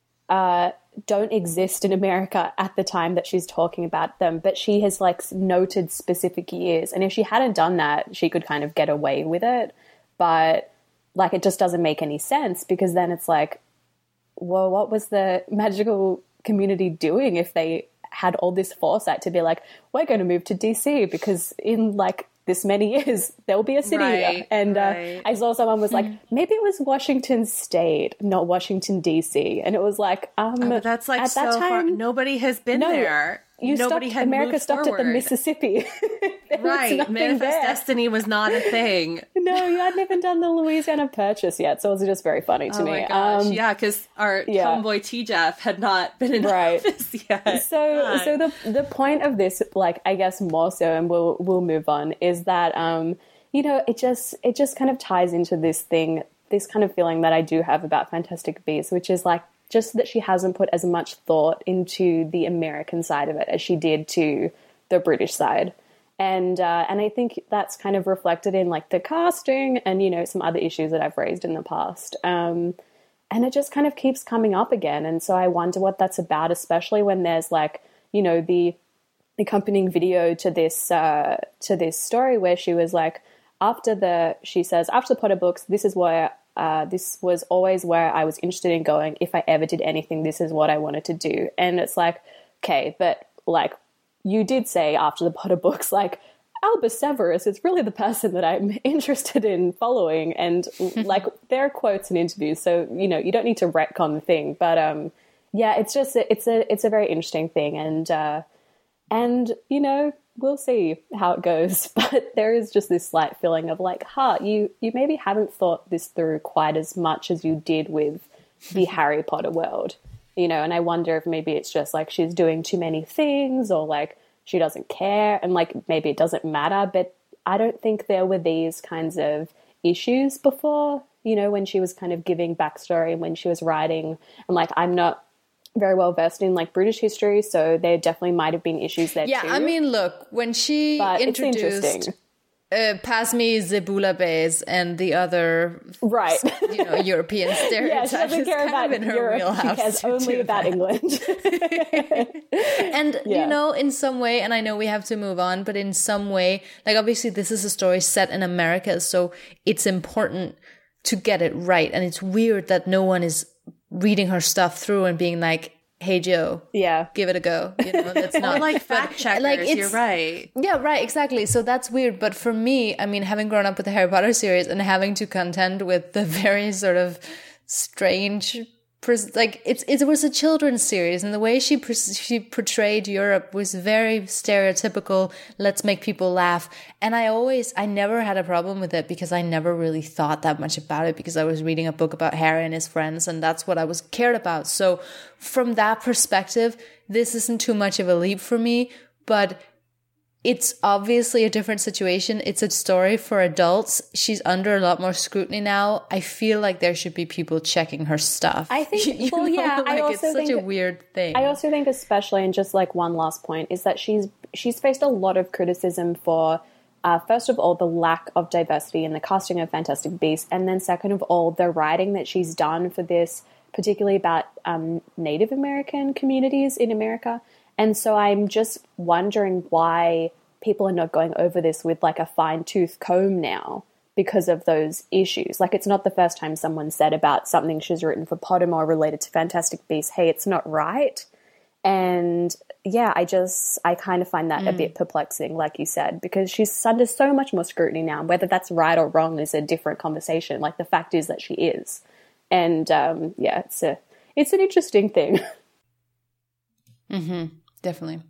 uh, don't exist in America at the time that she's talking about them, but she has like noted specific years. And if she hadn't done that, she could kind of get away with it. But like, it just doesn't make any sense because then it's like, well, what was the magical community doing if they had all this foresight to be like, we're going to move to D C because in like this many years there'll be a city right, here. And right. uh, I saw someone was like, mm-hmm. maybe it was Washington State, not Washington D C. And it was like, um, oh, that's like at so that time, far. Nobody has been no, there. You Nobody stopped, had America moved stopped forward. at the Mississippi. Right. Manifest there. Destiny was not a thing. No, you hadn't even done the Louisiana Purchase yet, so it was just very funny to oh me. Oh my gosh, um, yeah, because our yeah. homeboy T-Jeff had not been in right. office yet. So, God. so the the point of this, like, I guess more so, and we'll we'll move on, is that um, you know, it just it just kind of ties into this thing, this kind of feeling that I do have about Fantastic Beasts, which is like just that she hasn't put as much thought into the American side of it as she did to the British side. And uh, and I think that's kind of reflected in like the casting and, you know, some other issues that I've raised in the past. Um, and it just kind of keeps coming up again. And so I wonder what that's about, especially when there's like, you know, the accompanying video to this uh, to this story where she was like, after the, she says, after the Potter books, this is where, uh, this was always where I was interested in going. If I ever did anything, this is what I wanted to do. And it's like, okay, but like, you did say after the Potter books, like, Albus Severus is really the person that I'm interested in following. And like, there are quotes in interviews, so, you know, you don't need to retcon the thing. But um, yeah, it's just, it's a, it's a very interesting thing. And, uh, and, you know, we'll see how it goes. But there is just this slight feeling of like, huh, you, you maybe haven't thought this through quite as much as you did with the Harry Potter world. You know, and I wonder if maybe it's just like she's doing too many things or like she doesn't care and like maybe it doesn't matter. But I don't think there were these kinds of issues before, you know, when she was kind of giving backstory and when she was writing. And like, I'm not very well versed in like British history, so there definitely might have been issues there yeah, too. Yeah, I mean, look, when she but introduced Uh, pass me Zebula Bays and the other, right? You know, European stereotypes. Yeah, she doesn't care about in her Europe. Wheelhouse. She cares only about that. England. And yeah. You know, in some way, and I know we have to move on, but in some way, like obviously, this is a story set in America, so it's important to get it right. And it's weird that no one is reading her stuff through and being like, hey Joe, yeah, give it a go. You know, that's not or like fact checkers. Like, you're right. Yeah, right, exactly. So that's weird. But for me, I mean, having grown up with the Harry Potter series and having to contend with the very sort of strange like it's it was a children's series, and the way she she portrayed Europe was very stereotypical. Let's make people laugh, and I always I never had a problem with it because I never really thought that much about it because I was reading a book about Harry and his friends, and that's what I was cared about. So from that perspective, this isn't too much of a leap for me, but it's obviously a different situation. It's a story for adults. She's under a lot more scrutiny now. I feel like there should be people checking her stuff. I think, you well, know? yeah, like, I also it's such think, a weird thing. I also think, especially, and just like one last point, is that she's she's faced a lot of criticism for, uh, first of all, the lack of diversity in the casting of Fantastic Beasts, and then second of all, the writing that she's done for this, particularly about um, Native American communities in America. And so I'm just wondering why people are not going over this with like a fine-tooth comb now because of those issues. Like, it's not the first time someone said about something she's written for Pottermore related to Fantastic Beasts, hey, it's not right. And yeah, I just, I kind of find that mm. a bit perplexing, like you said, because she's under so much more scrutiny now. Whether that's right or wrong is a different conversation. Like, the fact is that she is. And um, yeah, it's a, it's an interesting thing. Mm-hmm. Definitely.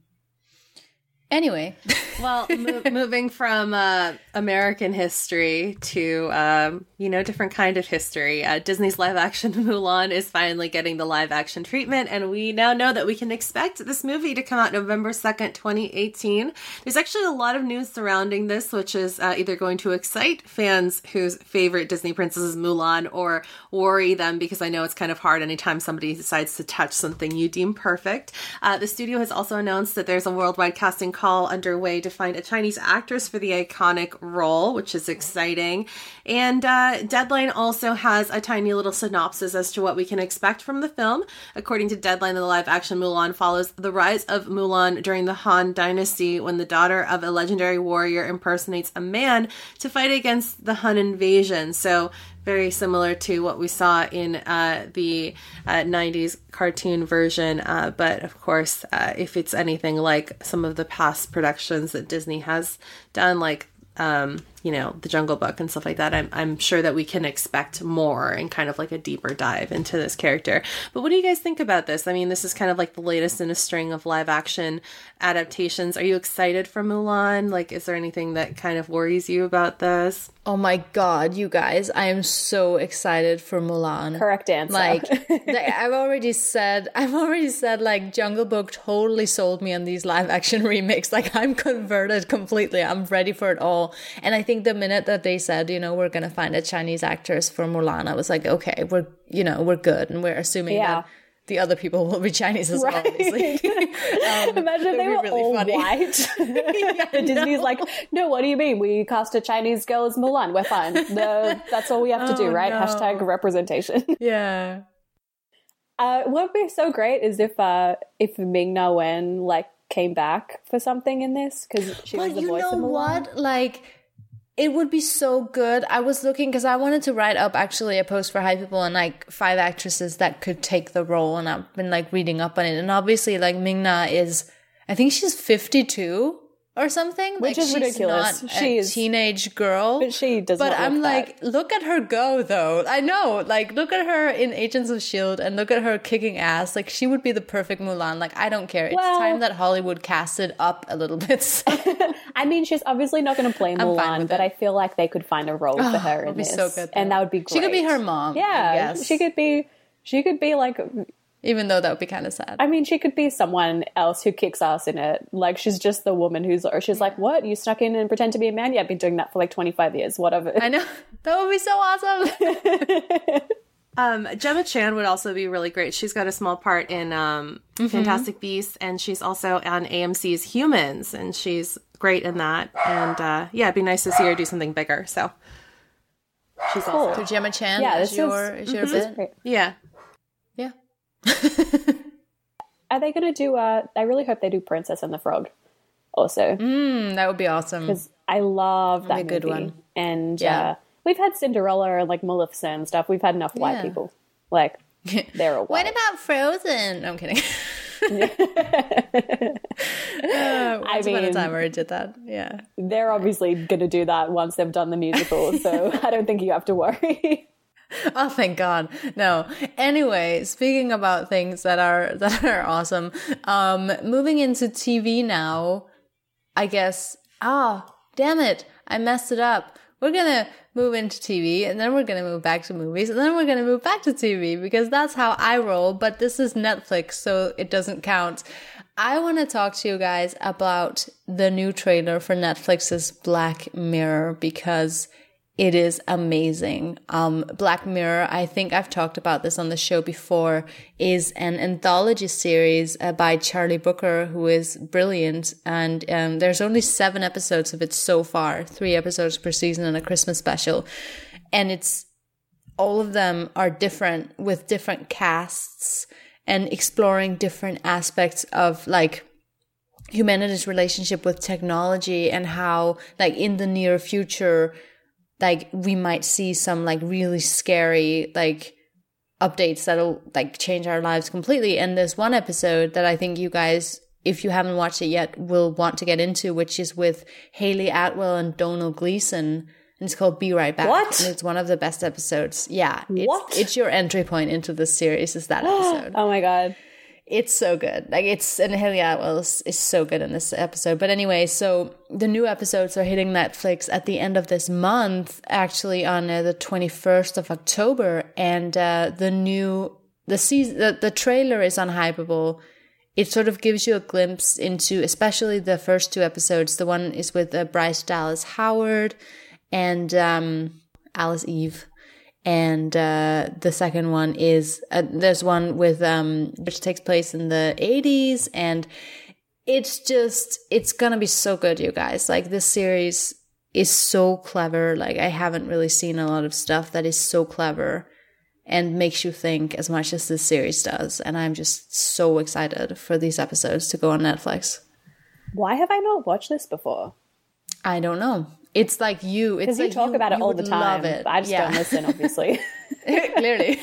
Anyway, well, mo- moving from uh, American history to, um, you know, different kind of history, uh, Disney's live-action Mulan is finally getting the live-action treatment, and we now know that we can expect this movie to come out November second, twenty eighteen. There's actually a lot of news surrounding this, which is uh, either going to excite fans whose favorite Disney princess is Mulan or worry them, because I know it's kind of hard anytime somebody decides to touch something you deem perfect. Uh, the studio has also announced that there's a worldwide casting call underway to find a Chinese actress for the iconic role, which is exciting. And uh, Deadline also has a tiny little synopsis as to what we can expect from the film. According to Deadline, the live-action Mulan follows the rise of Mulan during the Han Dynasty, when the daughter of a legendary warrior impersonates a man to fight against the Han invasion. So very similar to what we saw in uh, the uh, nineties cartoon version. Uh, but of course, uh, if it's anything like some of the past productions that Disney has done, like, um, you know, The Jungle Book and stuff like that, I'm, I'm sure that we can expect more and kind of like a deeper dive into this character. But what do you guys think about this? I mean, this is kind of like the latest in a string of live action adaptations. Are you excited for Mulan? Like, is there anything that kind of worries you about this? Oh my God, you guys, I am so excited for Mulan. Correct answer. Like, I've already said, I've already said, like, Jungle Book totally sold me on these live action remakes. Like, I'm converted completely. I'm ready for it all. And I think the minute that they said, you know, we're going to find a Chinese actress for Mulan, I was like, okay, we're, you know, we're good. And we're assuming yeah. that the other people will be Chinese as right. well, obviously. um, Imagine they were really all funny. white. yeah, Disney's no. like, no, what do you mean? We cast a Chinese girl as Mulan. We're fine. No, that's all we have to oh, do, right? No. Hashtag representation. Yeah. Uh, what would be so great is if uh, if Ming-Na Wen like came back for something in this, because she well, was the you voice know of Mulan. what? Like, it would be so good. I was looking because I wanted to write up actually a post for Hype People and like five actresses that could take the role, and I've been like reading up on it. And obviously, like, Ming-Na is, I think she's fifty-two or something, which like, is she's ridiculous. Not she a is teenage girl, but she does. But not I'm look like, that. look at her go though. I know, like, look at her in Agents of S H I E L D and look at her kicking ass. Like, she would be the perfect Mulan. Like, I don't care. It's well, time that Hollywood cast it up a little bit. So. I mean, she's obviously not going to play Mulan, but it. I feel like they could find a role oh, for her in be this, so good, and that would be great. She could be her mom. Yeah, I guess. she could be. She could be like. Even though that would be kind of sad. I mean, she could be someone else who kicks ass in it. Like, she's just the woman who's, or she's like, what? You snuck in and pretend to be a man? Yeah, I've been doing that for like twenty-five years, whatever. I know. That would be so awesome. um, Gemma Chan would also be really great. She's got a small part in um, mm-hmm. Fantastic Beasts, and she's also on A M C's Humans, and she's great in that. And uh, yeah, it'd be nice to see her do something bigger. So she's cool. also. So Gemma Chan yeah, is this your, is, is your mm-hmm. bit? Yeah. Yeah. Are they going to do, uh, I really hope they do Princess and the Frog also. Mm, that would be awesome. Because I love that That'd be a movie. good one. And Yeah. uh, we've had Cinderella and like Maleficent and stuff. We've had enough white Yeah. people. Like, they're all white. What about Frozen? No, I'm kidding. uh, once I upon a mean- time where I did that. Yeah. They're obviously going to do that once they've done the musical. So I don't think you have to worry. Oh, thank God. No. Anyway, speaking about things that are that are awesome, um, moving into T V now, I guess. Ah, oh, damn it. I messed it up. We're going to move into T V, and then we're going to move back to movies, and then we're going to move back to T V, because that's how I roll, but this is Netflix, so it doesn't count. I want to talk to you guys about the new trailer for Netflix's Black Mirror, because it is amazing. Um, Black Mirror, I think I've talked about this on the show before, is an anthology series uh, by Charlie Brooker, who is brilliant. And um, there's only seven episodes of it so far, three episodes per season and a Christmas special. And it's all of them are different, with different casts and exploring different aspects of like humanity's relationship with technology, and how like in the near future, like we might see some like really scary like updates that'll like change our lives completely. And there's one episode that I think you guys, if you haven't watched it yet, will want to get into, which is with Haley Atwell and Domhnall Gleeson, and it's called Be Right Back. What? And it's one of the best episodes. Yeah. It's, what? It's your entry point into this series, is that episode. Oh my God. It's so good. Like it's, and Haley Atwell is, is so good in this episode. But anyway, so the new episodes are hitting Netflix at the end of this month, actually on uh, the twenty-first of October. And uh, the new, the season, the, the trailer is on Hypable. It sort of gives you a glimpse into, especially the first two episodes. The one is with uh, Bryce Dallas Howard and um, Alice Eve. And uh, the second one is, uh, there's one with, um, which takes place in the eighties. And it's just, it's going to be so good, you guys. Like this series is so clever. Like I haven't really seen a lot of stuff that is so clever and makes you think as much as this series does. And I'm just so excited for these episodes to go on Netflix. Why have I not watched this before? I don't know. It's like you. It's Because you like talk you, about it you all the time. It. I just yeah. don't listen, obviously. Clearly.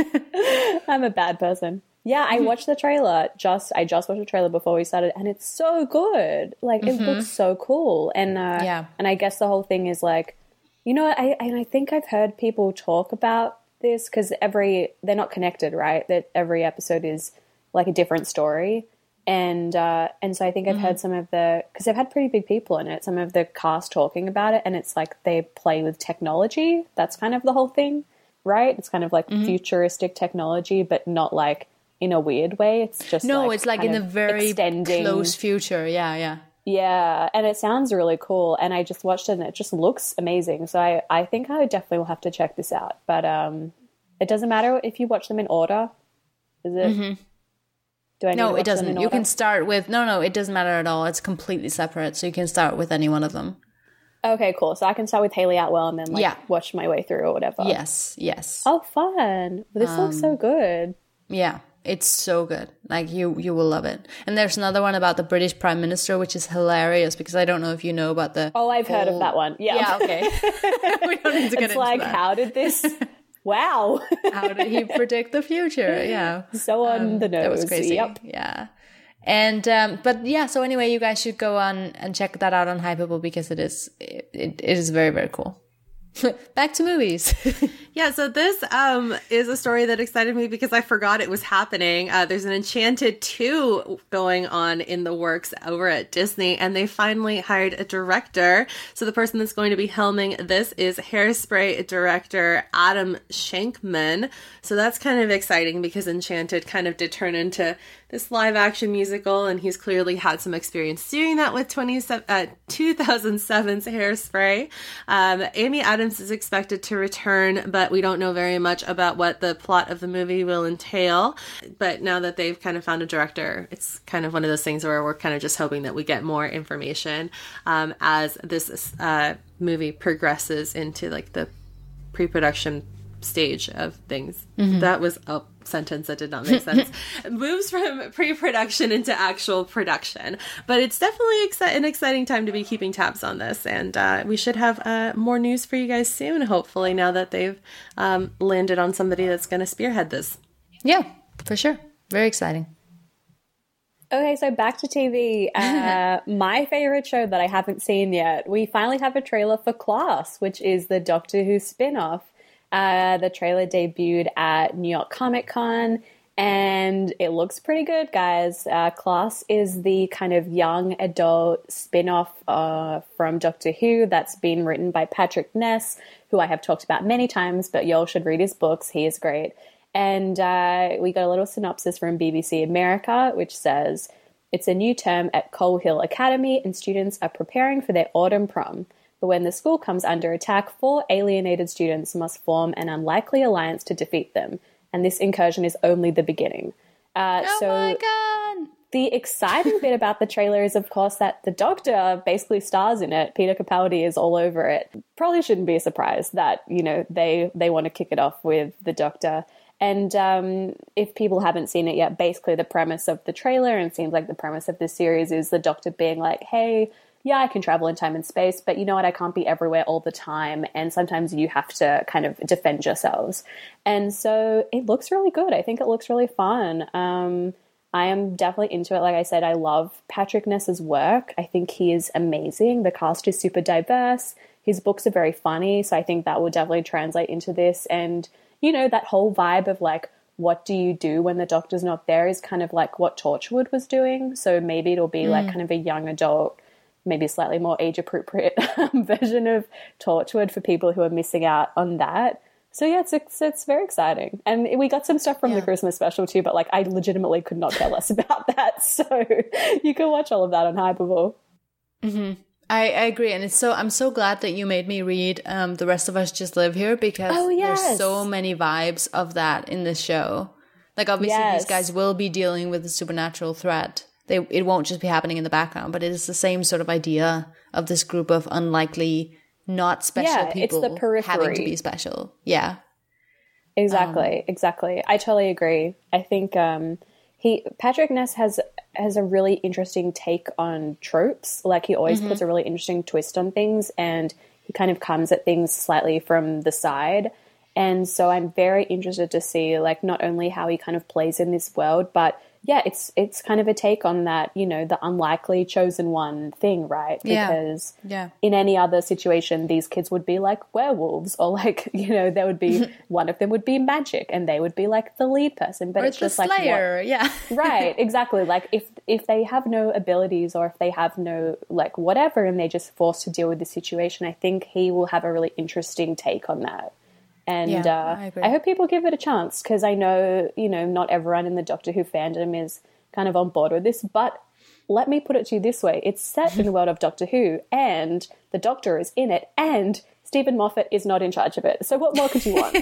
I'm a bad person. Yeah, I watched the trailer. Just I just watched the trailer before we started, and it's so good. Like it mm-hmm. looks so cool. And uh, yeah. and I guess the whole thing is like, you know, I and I think I've heard people talk about this because every they're not connected, right? That every episode is like a different story. And uh, and so I think I've mm-hmm. heard some of the, because they've had pretty big people in it, some of the cast talking about it, and it's like they play with technology. That's kind of the whole thing, right? It's kind of like mm-hmm. futuristic technology, but not like in a weird way. It's just no, like it's like in a very extending... close future. Yeah, yeah. Yeah, and it sounds really cool. And I just watched it and it just looks amazing. So I, I think I definitely will have to check this out. But um, it doesn't matter if you watch them in order, is it? Mm-hmm. Do I no, it doesn't. You can start with, no, no, it doesn't matter at all. It's completely separate. So you can start with any one of them. Okay, cool. So I can start with Haley Atwell and then like yeah. watch my way through or whatever. Yes, yes. Oh, fun. This um, looks so good. Yeah, it's so good. Like you, you will love it. And there's another one about the British Prime Minister, which is hilarious because I don't know if you know about the Oh, I've whole... heard of that one. Yeah. Yeah, okay. We don't need to get it's into like, that. How did this... Wow. How did he predict the future? Yeah. So on um, the nose. That was crazy. Yep. Yeah. And, um, but yeah, so anyway, you guys should go on and check that out on Hypable because it is, it, it is very, very cool. Back to movies. Yeah, so this um, is a story that excited me because I forgot it was happening. Uh, there's an Enchanted two going on in the works over at Disney, and they finally hired a director. So the person that's going to be helming this is Hairspray director Adam Shankman. So that's kind of exciting because Enchanted kind of did turn into this live action musical, and he's clearly had some experience doing that with twenty, uh, two thousand seven's Hairspray. Um, Amy Adams is expected to return, but we don't know very much about what the plot of the movie will entail. But now that they've kind of found a director, it's kind of one of those things where we're kind of just hoping that we get more information um, as this uh, movie progresses into like the pre-production stage of things. Mm-hmm. That was a sentence that did not make sense. Moves from pre-production into actual production. But it's definitely exci- an exciting time to be keeping tabs on this. And uh, we should have uh, more news for you guys soon, hopefully, now that they've um, landed on somebody that's going to spearhead this. Yeah, for sure. Very exciting. Okay, so back to T V. Uh, my favorite show that I haven't seen yet. We finally have a trailer for Class, which is the Doctor Who spin-off. Uh, the trailer debuted at New York Comic Con, and it looks pretty good, guys. Uh, Class is the kind of young adult spin-off uh, from Doctor Who that's been written by Patrick Ness, who I have talked about many times, but y'all should read his books. He is great. And uh, we got a little synopsis from B B C America, which says, it's a new term at Coal Hill Academy, and students are preparing for their autumn prom. But when the school comes under attack, four alienated students must form an unlikely alliance to defeat them. And this incursion is only the beginning. Uh, oh so my God. The exciting bit about the trailer is, of course, that the Doctor basically stars in it. Peter Capaldi is all over it. Probably shouldn't be a surprise that, you know, they, they want to kick it off with the Doctor. And um, if people haven't seen it yet, basically the premise of the trailer, and it seems like the premise of this series, is the Doctor being like, hey, yeah, I can travel in time and space, but you know what? I can't be everywhere all the time. And sometimes you have to kind of defend yourselves. And so it looks really good. I think it looks really fun. Um, I am definitely into it. Like I said, I love Patrick Ness's work. I think he is amazing. The cast is super diverse. His books are very funny. So I think that will definitely translate into this. And, you know, that whole vibe of like, what do you do when the Doctor's not there is kind of like what Torchwood was doing. So maybe it'll be mm. like kind of a young adult, maybe slightly more age-appropriate version of Torchwood for people who are missing out on that. So yeah, it's it's, it's very exciting. And we got some stuff from yeah. the Christmas special too, but like I legitimately could not care less about that. So you can watch all of that on Hypable. Mm-hmm. I, I agree. And it's so I'm so glad that you made me read um, The Rest of Us Just Live Here, because oh, yes. there's so many vibes of that in this show. Like obviously yes. these guys will be dealing with a supernatural threat. They, it won't just be happening in the background, but it is the same sort of idea of this group of unlikely, not special yeah, people it's the periphery. Having to be special. Yeah. Exactly, um, exactly. I totally agree. I think um, he Patrick Ness has has a really interesting take on tropes. Like he always mm-hmm. puts a really interesting twist on things, and he kind of comes at things slightly from the side. And so I'm very interested to see like not only how he kind of plays in this world, but yeah, it's it's kind of a take on that, you know, the unlikely chosen one thing, right? Because yeah. Yeah. in any other situation, these kids would be like werewolves, or like, you know, there would be one of them would be magic, and they would be like the lead person. But or it's just the like Slayer, what, yeah, right, exactly. Like if if they have no abilities, or if they have no like whatever, and they're just forced to deal with the situation, I think he will have a really interesting take on that. And yeah, uh, I, agree. I hope people give it a chance, because I know, you know, not everyone in the Doctor Who fandom is kind of on board with this. But let me put it to you this way. It's set in the world of Doctor Who, and the Doctor is in it, and Stephen Moffat is not in charge of it. So what more could you want?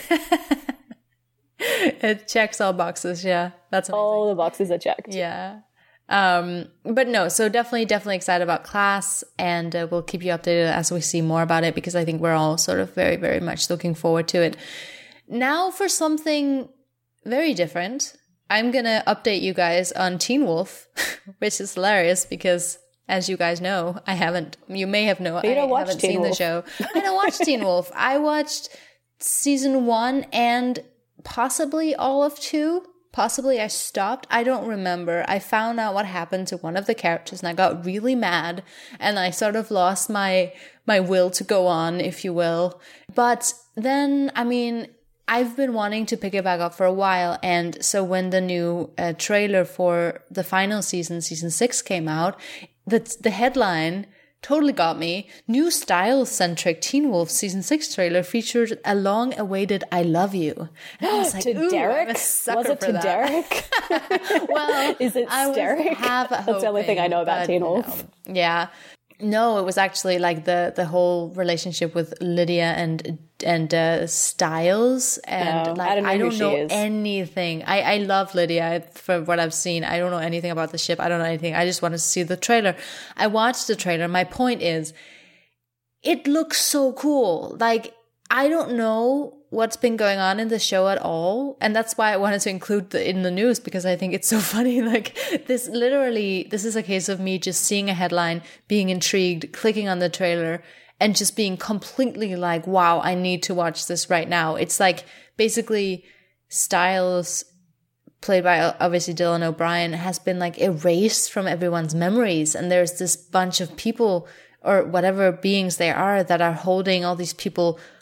It checks all boxes, yeah. That's amazing. All the boxes are checked. Yeah. Um, but no, so definitely, definitely excited about Class, and uh, we'll keep you updated as we see more about it, because I think we're all sort of very, very much looking forward to it. Now for something very different, I'm going to update you guys on Teen Wolf, which is hilarious because, as you guys know, I haven't, you may have known, I haven't Teen seen Wolf. the show. I don't watch Teen Wolf. I watched season one and possibly all of two. Possibly I stopped. I don't remember. I found out what happened to one of the characters, and I got really mad, and I sort of lost my my will to go on, if you will. But then, I mean, I've been wanting to pick it back up for a while, and so when the new uh, trailer for the final season, season six, came out, the the headline totally got me. New style-centric Teen Wolf season six trailer featured a long-awaited "I love you." And I was like, to ooh, Derek? I'm a sucker was it for to that. Derek? Well, is it I was Derek? half That's the only thing I know about Teen Wolf. No. Yeah. No, it was actually like the, the whole relationship with Lydia and and uh, Styles, and no, like I don't know, I don't who know she is. anything. I, I love Lydia from what I've seen. I don't know anything about the ship. I don't know anything. I just wanted to see the trailer. I watched the trailer. My point is, it looks so cool. Like, I don't know what's been going on in the show at all. And that's why I wanted to include the in the news, because I think it's so funny. Like, this literally, this is a case of me just seeing a headline, being intrigued, clicking on the trailer, and just being completely like, wow, I need to watch this right now. It's like basically Styles, played by obviously Dylan O'Brien, has been like erased from everyone's memories. And there's this bunch of people, or whatever beings they are, that are holding all these people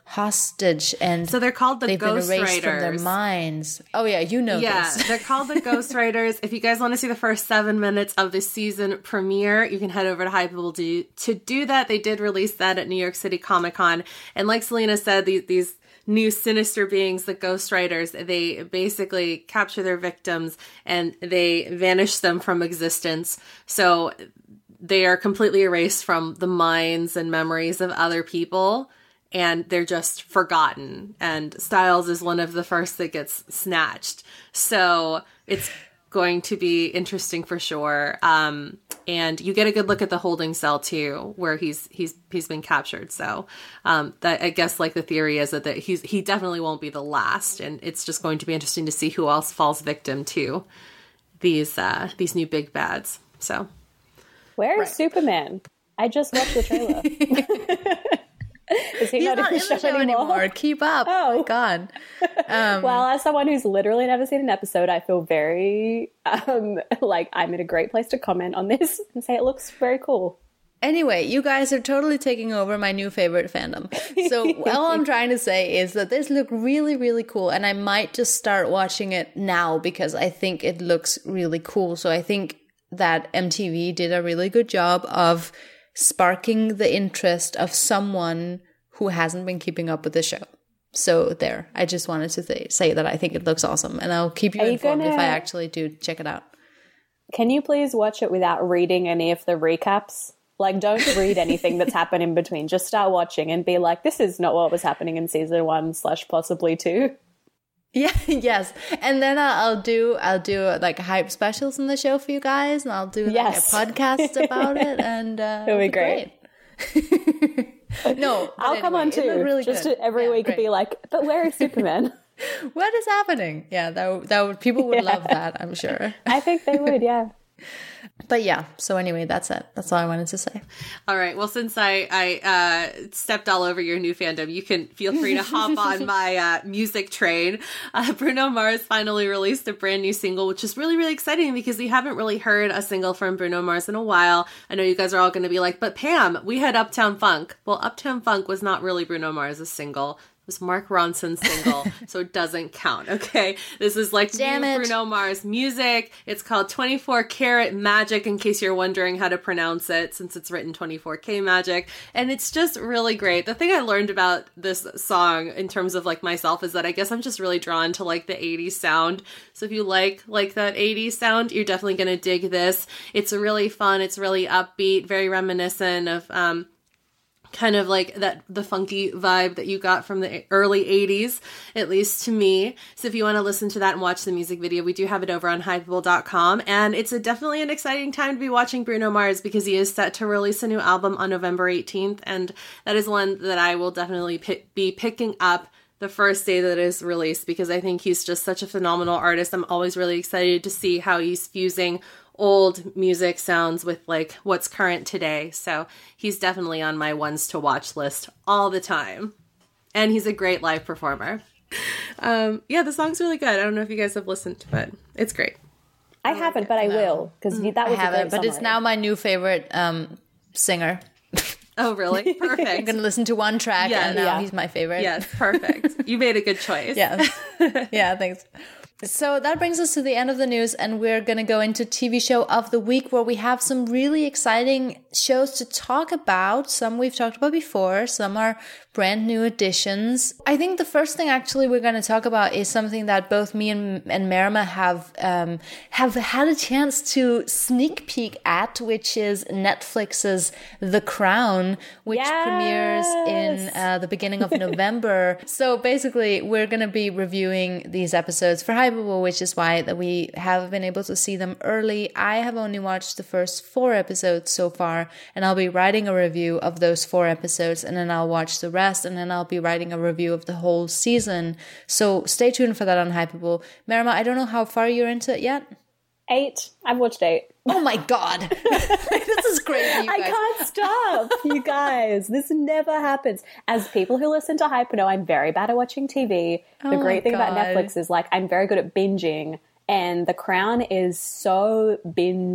hostage, and so they're called the they've Ghost been erased Riders from their minds. Oh yeah, you know yeah, this. They're called the Ghost Riders. If you guys want to see the first seven minutes of the season premiere, you can head over to Hypable to, to do that. They did release that at New York City Comic Con. And like Selena said, these, these new sinister beings, the Ghost Riders, they basically capture their victims and they vanish them from existence. So they are completely erased from the minds and memories of other people, and they're just forgotten. And Styles is one of the first that gets snatched. So it's going to be interesting for sure. Um, and you get a good look at the holding cell too, where he's he's he's been captured. So um, that I guess like the theory is that, that he's he definitely won't be the last, and it's just going to be interesting to see who else falls victim to these uh, these new big bads. So where is right. Superman? I just watched the trailer. Is he He's not, not in the show, show anymore? anymore. Keep up. Oh. Oh my God. Um, Well, as someone who's literally never seen an episode, I feel very um, like I'm in a great place to comment on this and say it looks very cool. Anyway, you guys are totally taking over my new favorite fandom. So all I'm trying to say is that this look really, really cool. And I might just start watching it now because I think it looks really cool. So I think that M T V did a really good job of sparking the interest of someone who hasn't been keeping up with the show. So there, I just wanted to th- say that I think it looks awesome. And I'll keep you Are you informed gonna... if I actually do check it out. Can you please watch it without reading any of the recaps? Like, don't read anything that's happened in between. Just start watching and be like, this is not what was happening in season one slash possibly two. Yeah, yes. And then I'll, I'll do I'll do like hype specials in the show for you guys, and I'll do like, Yes. a podcast about it, and uh, It'll be great. great. No, I'll anyway, come on too. Really just good. to every Yeah, week great. be like, but where is Superman? What is happening? Yeah, that would- that would, people would Yeah. love that, I'm sure. I think they would, yeah. But yeah, so anyway, that's it. That's all I wanted to say. All right. Well, since I, I uh, stepped all over your new fandom, you can feel free to hop on my uh, music train. Uh, Bruno Mars finally released a brand new single, which is really, really exciting because we haven't really heard a single from Bruno Mars in a while. I know you guys are all going to be like, but Pam, we had Uptown Funk. Well, Uptown Funk was not really Bruno Mars' single. Was Mark Ronson's single, so it doesn't count, okay? This is like Damn new it. Bruno Mars music. It's called twenty-four karat magic, in case you're wondering how to pronounce it, since it's written twenty-four K magic. And it's just really great. The thing I learned about this song in terms of like myself is that I guess I'm just really drawn to like the eighties sound. So if you like like that eighties sound, you're definitely gonna dig this. It's really fun. It's really upbeat, very reminiscent of um kind of like that the funky vibe that you got from the early eighties, at least to me. So if you want to listen to that and watch the music video, we do have it over on hypeable dot com, and it's a definitely an exciting time to be watching Bruno Mars because he is set to release a new album on November eighteenth, and that is one that I will definitely p- be picking up the first day that it is released because I think he's just such a phenomenal artist. I'm always really excited to see how he's fusing old music sounds with like what's current today. So he's definitely on my ones to watch list all the time. And he's a great live performer. Um, yeah, the song's really good. I don't know if you guys have listened, but it's great. I haven't, but I will, because that I was a haven't, great but it's summary. now my new favorite um, singer. Oh, really? I'm Perfect. going to listen to one track, Yeah, and now yeah. he's my favorite. Yes, perfect. You made a good choice. Yeah. Yeah, thanks. So that brings us to the end of the news, and we're going to go into T V show of the week, where we have some really exciting shows to talk about. Some we've talked about before, some are brand new additions. I think the first thing actually we're going to talk about is something that both me and, and Marima have um, have had a chance to sneak peek at, which is Netflix's The Crown, which Yes! premieres in uh, the beginning of November. So basically, we're going to be reviewing these episodes for Hypeable, which is why that we have been able to see them early. I have only watched the first four episodes so far, and I'll be writing a review of those four episodes, and then I'll watch the rest, and then I'll be writing a review of the whole season. So stay tuned for that on Hypeable. Marima, I don't know how far you're into it yet. Eight. I've watched eight. Oh my god. This is crazy, you guys. I can't stop, you guys. This never happens. As people who listen to Hype know, I'm very bad at watching T V. Oh the my great thing about God. Netflix is like I'm very good at binging, and The Crown is so binge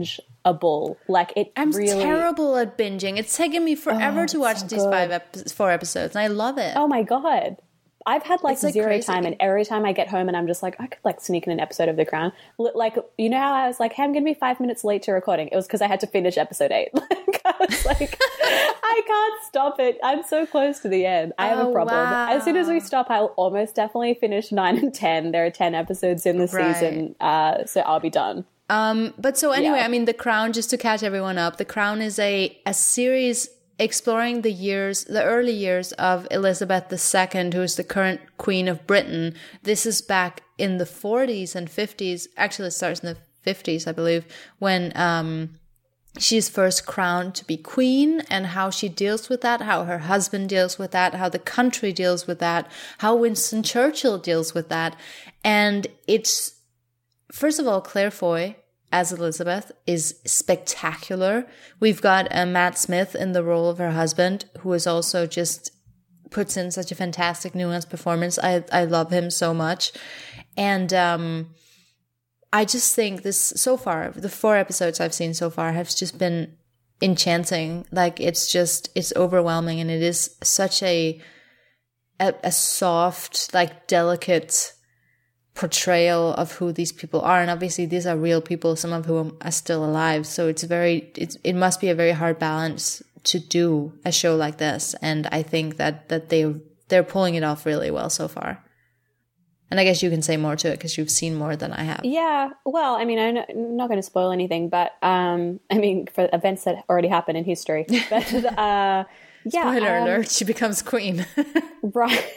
a bull. Like it I'm really... terrible at binging. It's taken me forever Oh, to watch so these good. five ep- four episodes, and I love it. Oh my God. I've had like, It's, like, zero crazy. time, and every time I get home and I'm just like, I could like sneak in an episode of The Crown. L- Like, you know how I was like, hey, I'm going to be five minutes late to recording? It was because I had to finish episode eight. Like, I was like, I can't stop it. I'm so close to the end. I have Oh, a problem. wow. As soon as we stop, I'll almost definitely finish nine and ten. There are ten episodes in the Right. season, uh, so I'll be done. Um, but so anyway, Yeah. I mean, The Crown, just to catch everyone up, The Crown is a, a series exploring the years, the early years of Elizabeth the Second, who is the current Queen of Britain. This is back in the forties and fifties. Actually, it starts in the fifties, I believe, when um, she's first crowned to be queen, and how she deals with that, how her husband deals with that, how the country deals with that, how Winston Churchill deals with that. And it's, first of all, Claire Foy as Elizabeth is spectacular. We've got uh, Matt Smith in the role of her husband, who is also just puts in such a fantastic nuanced performance. I I love him so much. And um, I just think this, so far, the four episodes I've seen so far have just been enchanting. Like, it's just, it's overwhelming, and it is such a, a, a soft, like, delicate portrayal of who these people are. And obviously these are real people, some of whom are still alive. So it's very, it's, it must be a very hard balance to do a show like this. And I think that, that they, they're pulling it off really well so far. And I guess you can say more to it because you've seen more than I have. Yeah, well, I mean, I'm not, I'm not going to spoil anything, but um, I mean, for events that already happened in history. But uh, yeah, Spoiler um, alert, she becomes queen. right.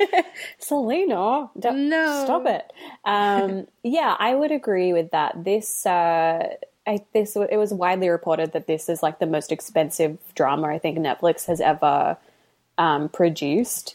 Selena, don't, No. stop it. Um, yeah, I would agree with that. This, uh, I, this, it was widely reported that this is like the most expensive drama I think Netflix has ever um, produced.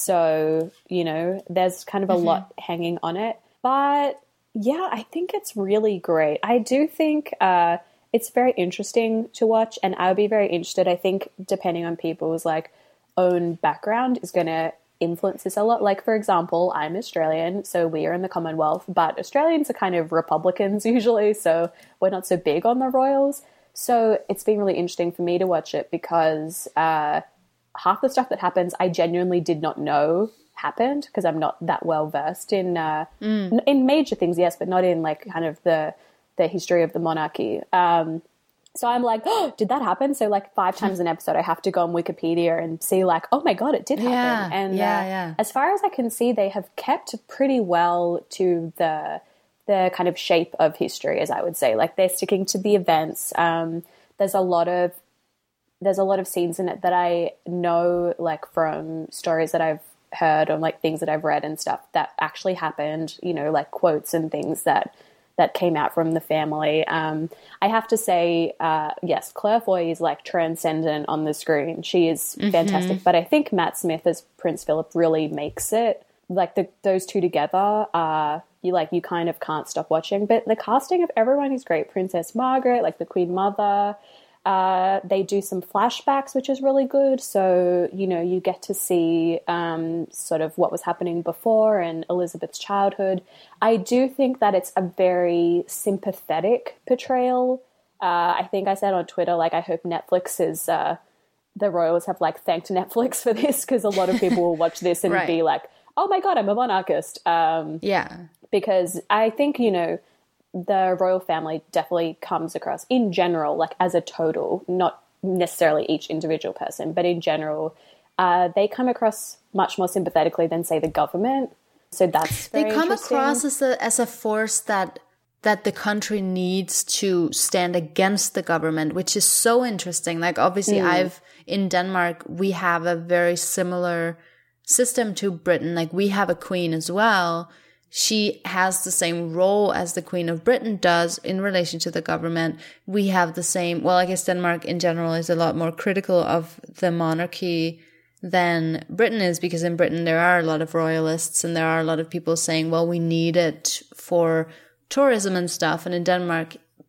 So, you know, there's kind of a mm-hmm. lot hanging on it. But yeah, I think it's really great. I do think uh, it's very interesting to watch, and I would be very interested. I think depending on people's like own background is going to influence this a lot. Like, for example, I'm Australian, so we are in the Commonwealth, but Australians are kind of Republicans usually, so we're not so big on the royals. So it's been really interesting for me to watch it because uh, half the stuff that happens I genuinely did not know happened because I'm not that well versed in uh, mm. in major things, yes, but not in like kind of the the history of the monarchy. Um, so I'm like, oh, did that happen? So like five times an episode, I have to go on Wikipedia and see like, oh my God, it did happen. Yeah, and yeah, uh, yeah. as far as I can see, they have kept pretty well to the the kind of shape of history, as I would say. Like they're sticking to the events. Um, there's a lot of there's a lot of scenes in it that I know, like from stories that I've heard or like things that I've read and stuff that actually happened. You know, like quotes and things that. that came out from the family. Um, I have to say, uh, yes, Claire Foy is like transcendent on the screen. She is mm-hmm. fantastic. But I think Matt Smith as Prince Philip really makes it. Like the, those two together, uh, you like you kind of can't stop watching. But the casting of everyone is great. Princess Margaret, like the Queen Mother. Uh, they do some flashbacks, which is really good. So, you know, you get to see um, sort of what was happening before and Elizabeth's childhood. I do think that it's a very sympathetic portrayal. Uh, I think I said on Twitter, like, I hope Netflix is, uh, the royals have, like, thanked Netflix for this because a lot of people will watch this and right. be like, oh, my God, I'm a monarchist. Um, yeah. Because I think, you know, the royal family definitely comes across in general, like as a total, not necessarily each individual person, but in general, uh, they come across much more sympathetically than say the government. So that's very they come interesting. across as a, as a force that that the country needs to stand against the government, which is so interesting. Like obviously mm. I've in Denmark, we have a very similar system to Britain. Like we have a queen as well. She has the same role as the Queen of Britain does in relation to the government. We have the same, well, I guess Denmark in general is a lot more critical of the monarchy than Britain is, because in Britain there are a lot of royalists and there are a lot of people saying, well, we need it for tourism and stuff. And in Denmark,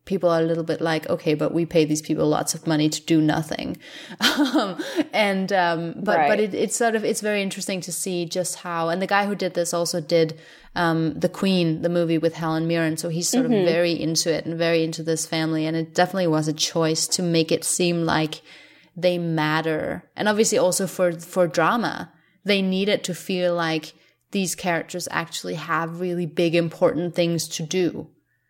people are a little bit like, okay, but we pay these people lots of money to do nothing. um, and, um, but, right. but it, it's sort of, it's very interesting to see just how, and the guy who did this also did, um, The Queen, the movie with Helen Mirren. So he's sort mm-hmm. of very into it and very into this family. And it definitely was a choice to make it seem like they matter. And obviously also for, for drama, they needed to feel like these characters actually have really big, important things to do.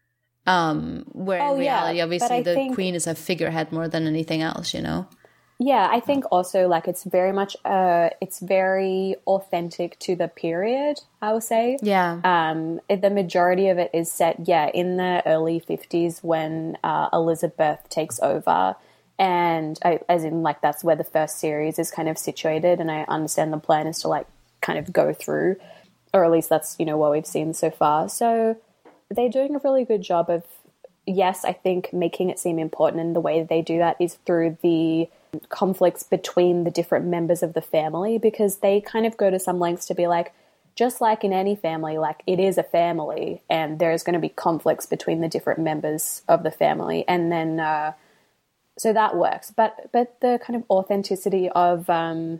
Um, where oh, in reality, yeah, obviously, the think, queen is a figurehead more than anything else, you know? Yeah, I think also, like, it's very much, uh, it's very authentic to the period, I would say. Yeah. Um, it, the majority of it is set, yeah, in the early fifties when uh, Elizabeth takes over. And I, as in, like, that's where the first series is kind of situated. And I understand the plan is to, like, kind of go through, or at least that's, you know, what we've seen so far. So they're doing a really good job of, yes, I think making it seem important, and the way that they do that is through the conflicts between the different members of the family, because they kind of go to some lengths to be like, just like in any family, like it is a family and there's going to be conflicts between the different members of the family. And then, uh, so that works. But, but the kind of authenticity of, um,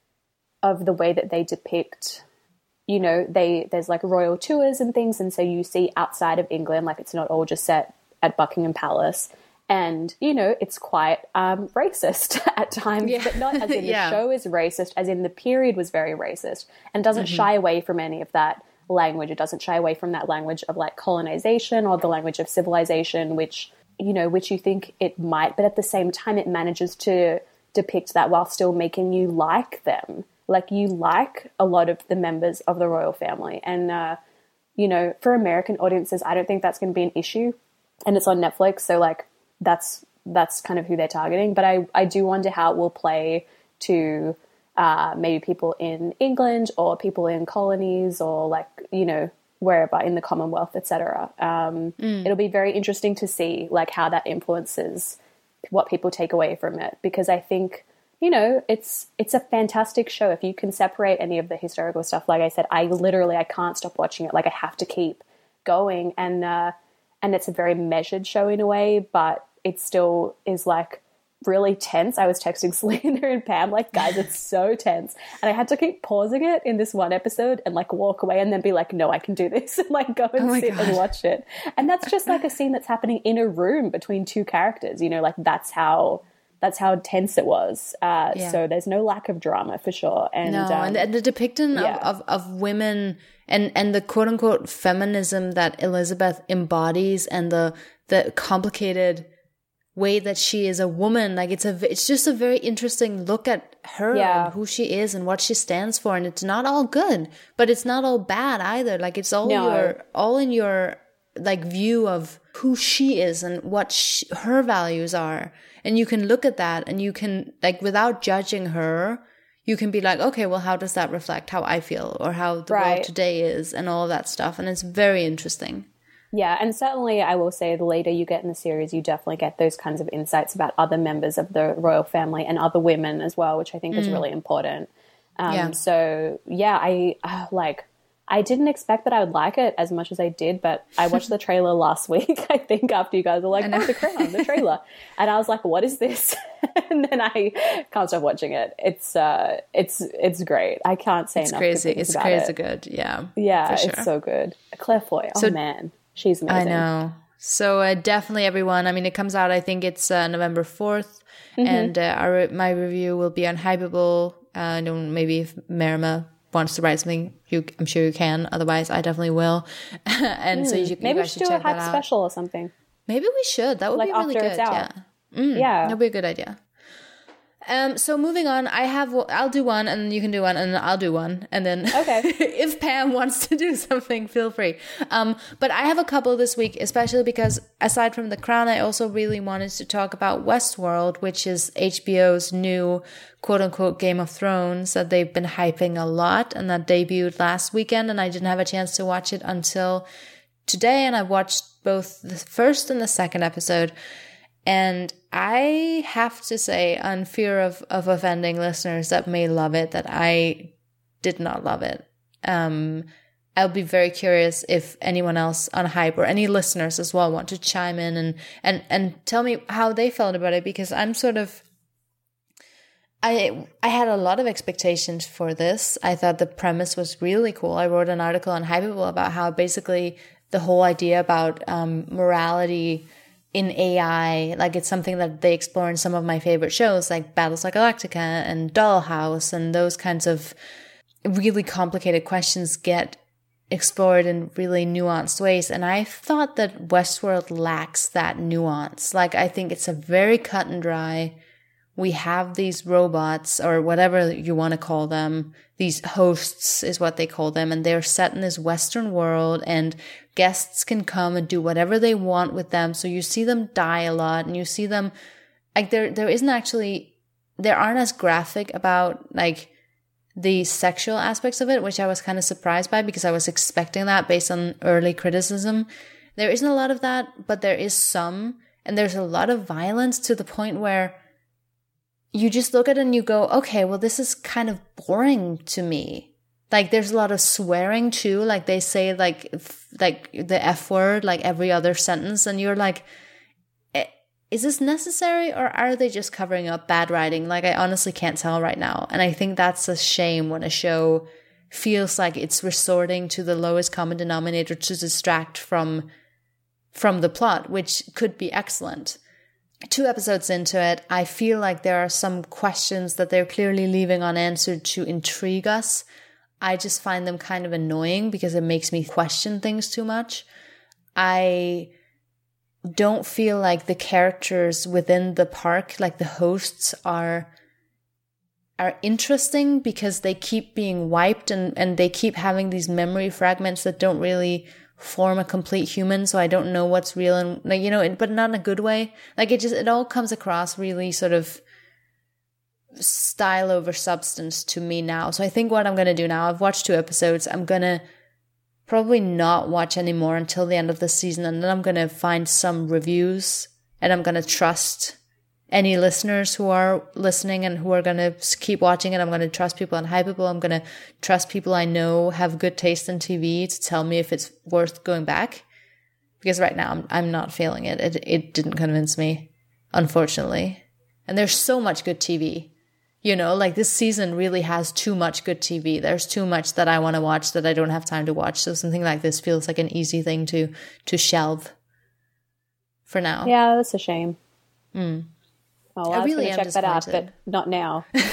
of the way that they depict, you know, they there's like royal tours and things, and so you see outside of England, like it's not all just set at Buckingham Palace, and you know it's quite um, racist at times, yeah. but not as in yeah. the show is racist, as in the period was very racist, and doesn't mm-hmm. shy away from any of that language. It doesn't shy away from that language of like colonization or the language of civilization, which you know, which you think it might, but at the same time, it manages to depict that while still making you like them. Like, you like a lot of the members of the royal family. And, uh, you know, for American audiences, I don't think that's going to be an issue. And it's on Netflix, so, like, that's that's kind of who they're targeting. But I, I do wonder how it will play to uh, maybe people in England or people in colonies or, like, you know, wherever in the Commonwealth, et cetera. Um, mm. It'll be very interesting to see, like, how that influences what people take away from it. Because I think, you know, it's it's a fantastic show. If you can separate any of the historical stuff, like I said, I literally, I can't stop watching it. Like, I have to keep going. And uh, and it's a very measured show in a way, but it still is, like, really tense. I was texting Selena and Pam, like, guys, it's so tense. And I had to keep pausing it in this one episode and, like, walk away and then be like, no, I can do this, and, like, go and oh sit God. and watch it. And that's just, like, a scene that's happening in a room between two characters, you know, like, that's how... That's how tense it was. Uh, yeah. So there's no lack of drama for sure. And no, um, and, the, and the depiction yeah. of, of, of women and, and the quote unquote feminism that Elizabeth embodies, and the the complicated way that she is a woman, like it's a it's just a very interesting look at her yeah. and who she is and what she stands for. And it's not all good, but it's not all bad either. Like, it's all no. your all in your like view of who she is and what she, her values are. And you can look at that and you can, like, without judging her, you can be like, okay, well, how does that reflect how I feel or how the right. world today is and all of that stuff. And it's very interesting. Yeah, and certainly I will say the later you get in the series, you definitely get those kinds of insights about other members of the royal family and other women as well, which I think mm. is really important. Um, yeah. So, yeah, I, uh, like... I didn't expect that I would like it as much as I did, but I watched the trailer last week, I think, after you guys were like, oh, The Crown, the trailer. And I was like, what is this? And then I can't stop watching it. It's uh, it's it's great. I can't say it's enough crazy. good things it's about crazy it. good, yeah. Yeah, sure. It's so good. Claire Foy, oh so, man, she's amazing. I know. So uh, definitely everyone, I mean, it comes out, I think it's uh, November fourth, mm-hmm. and uh, our, my review will be on Hypeable. Uh, I don't, maybe if Marima wants to write something, you, I'm sure you can. Otherwise, I definitely will. and mm, so you, maybe you we should do a hype special or something. Maybe we should. That would like be really after good. It's out. Yeah, mm, yeah, that'd be a good idea. Um, so moving on, I have, I'll do one and you can do one and then I'll do one. And then okay. if Pam wants to do something, feel free. Um, but I have a couple this week, especially because aside from The Crown, I also really wanted to talk about Westworld, which is H B O's new quote unquote Game of Thrones that they've been hyping a lot, and that debuted last weekend. And I didn't have a chance to watch it until today. And I watched both the first and the second episode. And I have to say, on fear of, of offending listeners that may love it, that I did not love it. Um, I'll be very curious if anyone else on Hype or any listeners as well want to chime in and, and, and tell me how they felt about it, because I'm sort of, I I had a lot of expectations for this. I thought the premise was really cool. I wrote an article on Hypeable about how basically the whole idea about um, morality in A I, like it's something that they explore in some of my favorite shows like Battlestar Galactica and Dollhouse, and those kinds of really complicated questions get explored in really nuanced ways. And I thought that Westworld lacks that nuance. Like, I think it's a very cut and dry, we have these robots or whatever you want to call them, these hosts is what they call them, and they're set in this Western world, and guests can come and do whatever they want with them. So you see them die a lot, and you see them, like, there there isn't actually, there aren't as graphic about like the sexual aspects of it, which I was kind of surprised by because I was expecting that based on early criticism. There isn't a lot of that, but there is some, and there's a lot of violence to the point where you just look at it and you go, okay, well, this is kind of boring to me. Like, there's a lot of swearing too. Like, they say like, f- like the F word, like every other sentence. And you're like, is this necessary, or are they just covering up bad writing? Like, I honestly can't tell right now. And I think that's a shame when a show feels like it's resorting to the lowest common denominator to distract from, from the plot, which could be excellent. Two episodes into it, I feel like there are some questions that they're clearly leaving unanswered to intrigue us. I just find them kind of annoying because it makes me question things too much. I don't feel like the characters within the park, like the hosts, are are interesting because they keep being wiped and, and they keep having these memory fragments that don't really form a complete human, so I don't know what's real and, like, you know, but not in a good way. Like, it just, it all comes across really sort of style over substance to me now. So I think what I'm going to do now, I've watched two episodes, I'm going to probably not watch anymore until the end of the season, and then I'm going to find some reviews, and I'm going to trust any listeners who are listening and who are going to keep watching it. I'm going to trust people on Hypeable. I'm going to trust people I know have good taste in T V to tell me if it's worth going back. Because right now I'm I'm not feeling it. It it didn't convince me, unfortunately. And there's so much good T V. You know, like, this season really has too much good T V. There's too much that I want to watch that I don't have time to watch. So something like this feels like an easy thing to to shelve for now. Yeah, that's a shame. Mm. Oh, well, I, I really am check that out, but not now. Well,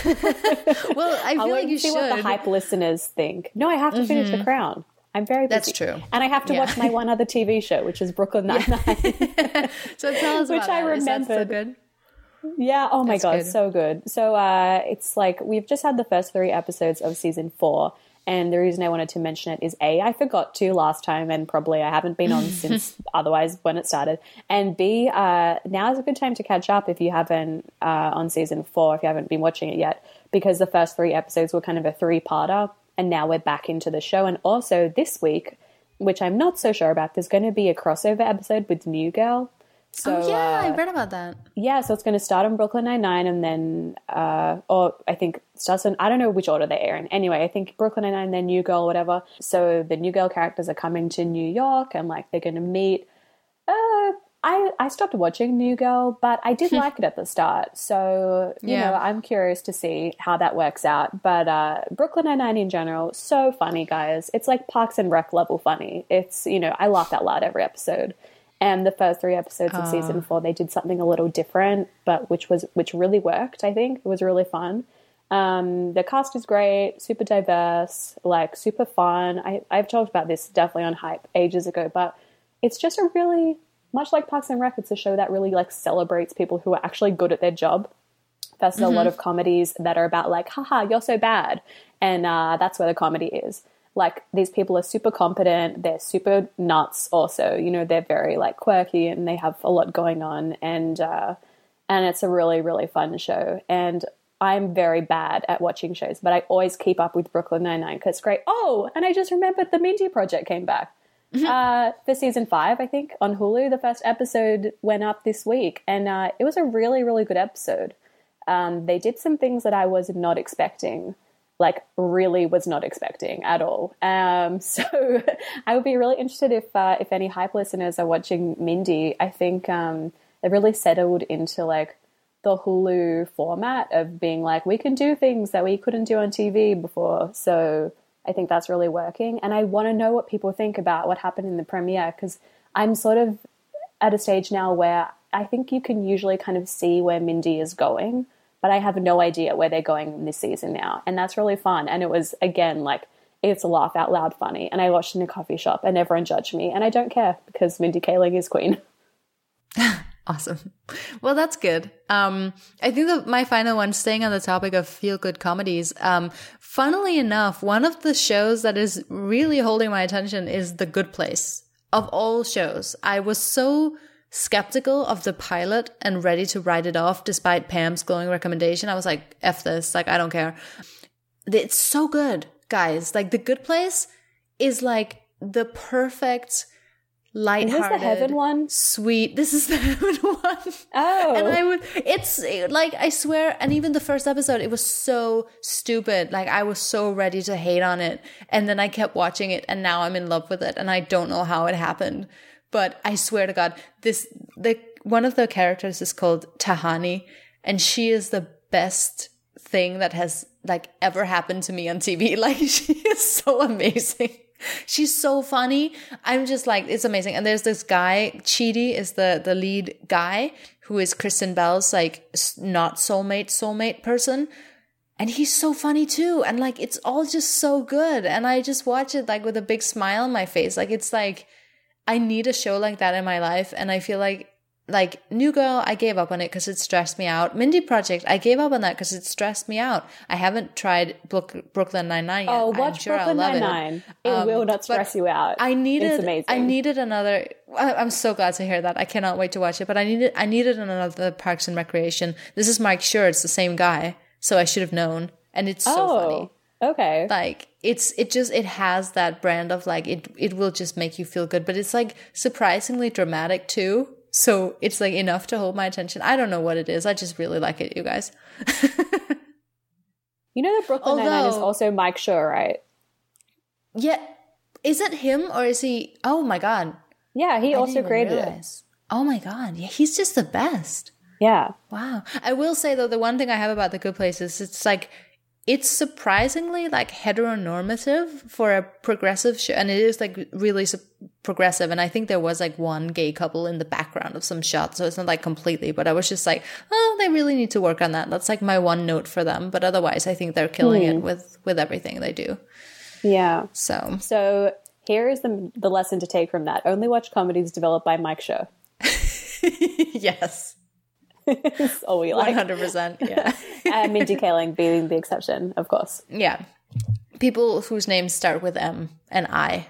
I feel like you see should. what the Hype listeners think. No, I have to mm-hmm. finish The Crown. I'm very busy. That's true. And I have to yeah. watch my one other T V show, which is Brooklyn Nine-Nine. Yeah. So tell us which about I that. remembered. Is that so good? Yeah, oh my That's god, good. so good. So uh, it's like, we've just had the first three episodes of season four, and the reason I wanted to mention it is A, I forgot to last time, and probably I haven't been on since otherwise when it started, and B, uh, now is a good time to catch up if you haven't uh, on season four, if you haven't been watching it yet, because the first three episodes were kind of a three-parter, and now we're back into the show. And also this week, which I'm not so sure about, there's going to be a crossover episode with New Girl. So, oh, yeah, uh, I read about that. Yeah, so it's going to start on Brooklyn Nine-Nine, and then, uh, or I think starts on, I don't know which order they air in. Anyway, I think Brooklyn Nine-Nine, then New Girl, whatever. So the New Girl characters are coming to New York, and, like, they're going to meet. Uh, I, I stopped watching New Girl, but I did like it at the start. So, you Yeah. know, I'm curious to see how that works out. But uh, Brooklyn Nine-Nine in general, so funny, guys. It's like Parks and Rec level funny. It's, you know, I laugh out loud every episode. And the first three episodes of season four, they did something a little different, but which was which really worked, I think. It was really fun. Um, the cast is great, super diverse, like super fun. I, I've talked about this definitely on Hype ages ago, but it's just a really, much like Parks and Rec, it's a show that really like celebrates people who are actually good at their job. Versus mm-hmm. a lot of comedies that are about like, haha, you're so bad. And uh, that's where the comedy is. Like, these people are super competent, they're super nuts also, you know, they're very, like, quirky and they have a lot going on, and uh, and it's a really, really fun show. And I'm very bad at watching shows, but I always keep up with Brooklyn Nine-Nine because it's great. Oh, and I just remembered the Mindy Project came back mm-hmm. uh, for season five, I think, on Hulu. The first episode went up this week, and uh, it was a really, really good episode. Um, they did some things that I was not expecting. like really was not expecting at all. Um, so I would be really interested if uh, if any Hype listeners are watching Mindy. I think um, they've really settled into like the Hulu format of being like, we can do things that we couldn't do on T V before. So I think that's really working. And I want to know what people think about what happened in the premiere, because I'm sort of at a stage now where I think you can usually kind of see where Mindy is going, but I have no idea where they're going this season now. And that's really fun. And it was, again, like, it's a laugh out loud funny. And I watched in a coffee shop and everyone judged me. And I don't care because Mindy Kaling is queen. Awesome. Well, that's good. Um, I think that my final one, staying on the topic of feel-good comedies, um, funnily enough, one of the shows that is really holding my attention is The Good Place. Of all shows, I was so skeptical of the pilot and ready to write it off despite Pam's glowing recommendation. I was like, F this, like, I don't care. It's so good, guys. Like, The Good Place is like the perfect, lighthearted, is this the heaven one? Sweet. This is the heaven one. Oh. And I would, it's like, I swear, and even the first episode, it was so stupid. Like, I was so ready to hate on it. And then I kept watching it and now I'm in love with it. And I don't know how it happened. But I swear to God, this the one of the characters is called Tahani, and she is the best thing that has like ever happened to me on T V. Like, she is so amazing. She's so funny. I'm just like, it's amazing. And there's this guy, Chidi is the the lead guy, who is Kristen Bell's like not soulmate soulmate person. And he's so funny too. And like, it's all just so good. And I just watch it like with a big smile on my face. Like, it's like, I need a show like that in my life. And I feel like, like New Girl, I gave up on it because it stressed me out. Mindy Project, I gave up on that because it stressed me out. I haven't tried Brook- Brooklyn Nine-Nine yet. Oh, watch sure Brooklyn Nine-Nine. It, it um, will not stress you out. I needed, it's amazing. I needed another, I'm so glad to hear that. I cannot wait to watch it. But I needed, I needed another Parks and Recreation. This is Mike Schur. It's the same guy. So I should have known. And it's so oh. funny. Okay. Like, it's, it just, it has that brand of like, it, it will just make you feel good, but it's like surprisingly dramatic too. So it's like enough to hold my attention. I don't know what it is. I just really like it, you guys. You know that Brooklyn Although, Nine-Nine is also Mike Schur, right? Yeah. Is it him or is he? Oh my God. Yeah, he I also created realize. it. Oh my God. Yeah, he's just the best. Yeah. Wow. I will say though, the one thing I have about The Good Place is it's like, it's surprisingly like heteronormative for a progressive show, and it is like really su- progressive. And I think there was like one gay couple in the background of some shots, so it's not like completely. But I was just like, oh, they really need to work on that. That's like my one note for them. But otherwise, I think they're killing mm. it with with everything they do. Yeah. So so here is the the lesson to take from that: only watch comedies developed by Mike Schur. Yes. That's all we like. one hundred percent, yeah. And Mindy Kaling being the exception, of course. Yeah. People whose names start with M and I.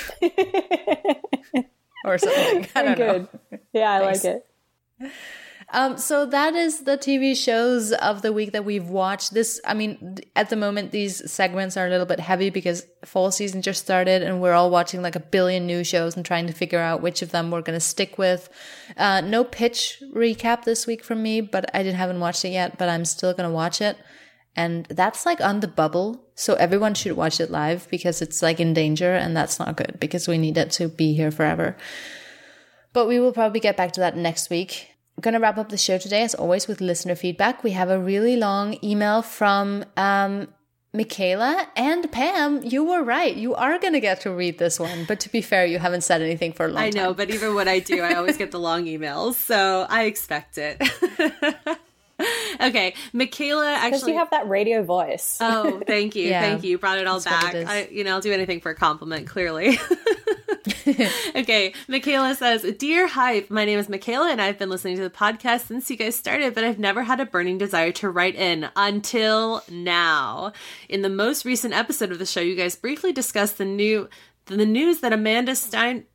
Or something. I don't Good. know. Yeah, I Thanks. like it. Um, so that is the T V shows of the week that we've watched. This, I mean, at the moment, these segments are a little bit heavy because fall season just started and we're all watching like a billion new shows and trying to figure out which of them we're going to stick with. Uh, no Pitch recap this week from me, but I didn't haven't watched it yet, but I'm still going to watch it. And that's like on the bubble. So everyone should watch it live because it's like in danger, and that's not good because we need it to be here forever. But we will probably get back to that next week. I'm going to wrap up the show today, as always, with listener feedback. We have a really long email from um, Michaela and Pam. You were right. You are going to get to read this one. But to be fair, you haven't said anything for a long I time. know, but even when I do, I always get the long emails. So I expect it. Okay, Michaela actually... Because you have that radio voice. Oh, thank you. Yeah, thank you. Brought it all back. It I, you know, I'll do anything for a compliment, clearly. Okay, Michaela says, Dear Hype, my name is Michaela and I've been listening to the podcast since you guys started, but I've never had a burning desire to write in until now. In the most recent episode of the show, you guys briefly discussed the new... the news that Amanda Stein...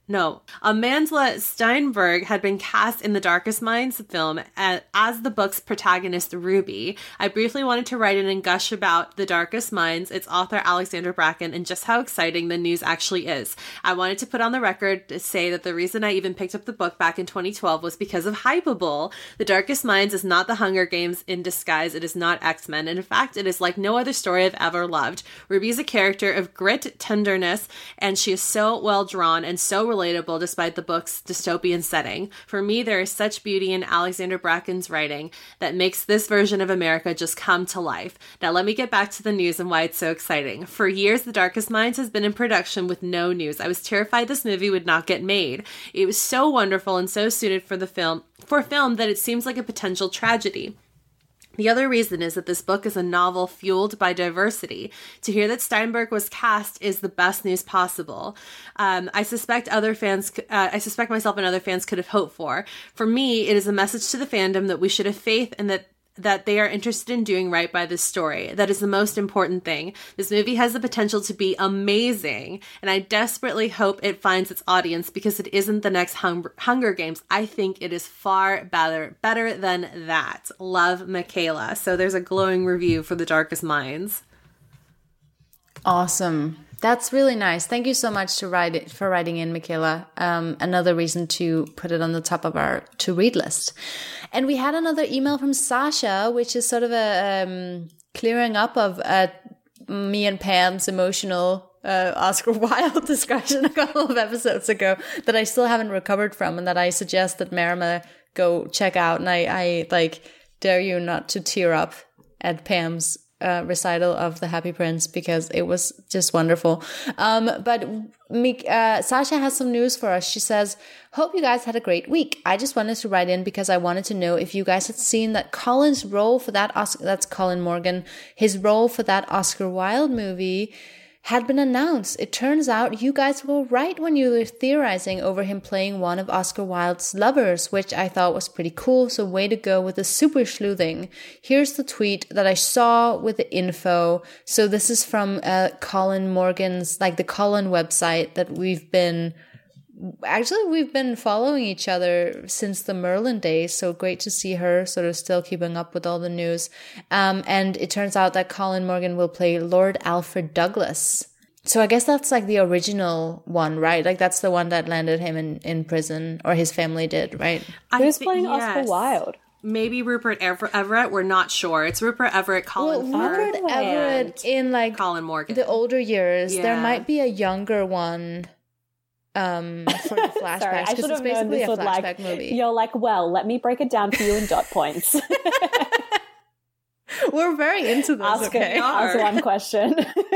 No, Amandla Steinberg had been cast in The Darkest Minds film as the book's protagonist, Ruby. I briefly wanted to write in and gush about The Darkest Minds, its author, Alexandra Bracken, and just how exciting the news actually is. I wanted to put on the record to say that the reason I even picked up the book back in twenty twelve was because of Hypable. The Darkest Minds is not the Hunger Games in disguise. It is not X-Men. And in fact, it is like no other story I've ever loved. Ruby is a character of grit, tenderness, and she is so well drawn and so relatable despite the book's dystopian setting. For me, there is such beauty in Alexandra Bracken's writing that makes this version of America just come to life. Now let me get back to the news and why it's so exciting. For years, The Darkest Minds has been in production with no news. I was terrified this movie would not get made. It was so wonderful and so suited for the film, for film that it seems like a potential tragedy. The other reason is that this book is a novel fueled by diversity. To hear that Steinberg was cast is the best news possible. Um, I suspect other fans, uh, I suspect myself and other fans could have hoped for. For me, it is a message to the fandom that we should have faith and that that they are interested in doing right by this story. That is the most important thing. This movie has the potential to be amazing, and I desperately hope it finds its audience because it isn't the next hum- Hunger Games. I think it is far better, better than that. Love, Michaela. So there's a glowing review for The Darkest Minds. Awesome. That's really nice. Thank you so much to write it, for writing in, Michaela. Um, another reason to put it on the top of our to-read list. And we had another email from Sasha, which is sort of a um, clearing up of uh, me and Pam's emotional uh, Oscar Wilde discussion a couple of episodes ago that I still haven't recovered from and that I suggest that Marima go check out. And I, I like dare you not to tear up at Pam's Uh, recital of The Happy Prince because it was just wonderful. Um, but me, uh, Sasha has some news for us. She says, hope you guys had a great week. I just wanted to write in because I wanted to know if you guys had seen that Colin's role for that Oscar, that's Colin Morgan, his role for that Oscar Wilde movie had been announced. It turns out you guys were right when you were theorizing over him playing one of Oscar Wilde's lovers, which I thought was pretty cool, so way to go with the super sleuthing. Here's the tweet that I saw with the info. So this is from uh, Colin Morgan's, like the Colin website that we've been Actually, we've been following each other since the Merlin days, so great to see her sort of still keeping up with all the news. Um, and it turns out that Colin Morgan will play Lord Alfred Douglas. So I guess that's like the original one, right? Like that's the one that landed him in, in prison, or his family did, right? Who's th- playing yes. Oscar Wilde? Maybe Rupert Ever- Everett. We're not sure. It's Rupert Everett, Colin well, Firth, Rupert Everett in like Colin Morgan. The older years. Yeah. There might be a younger one. Um, for the flashbacks, Sorry, I because should it's have known basically this a would flashback like. movie. You're like, well, let me break it down for you in dot points. We're very into this. Ask, okay, a, ask one question.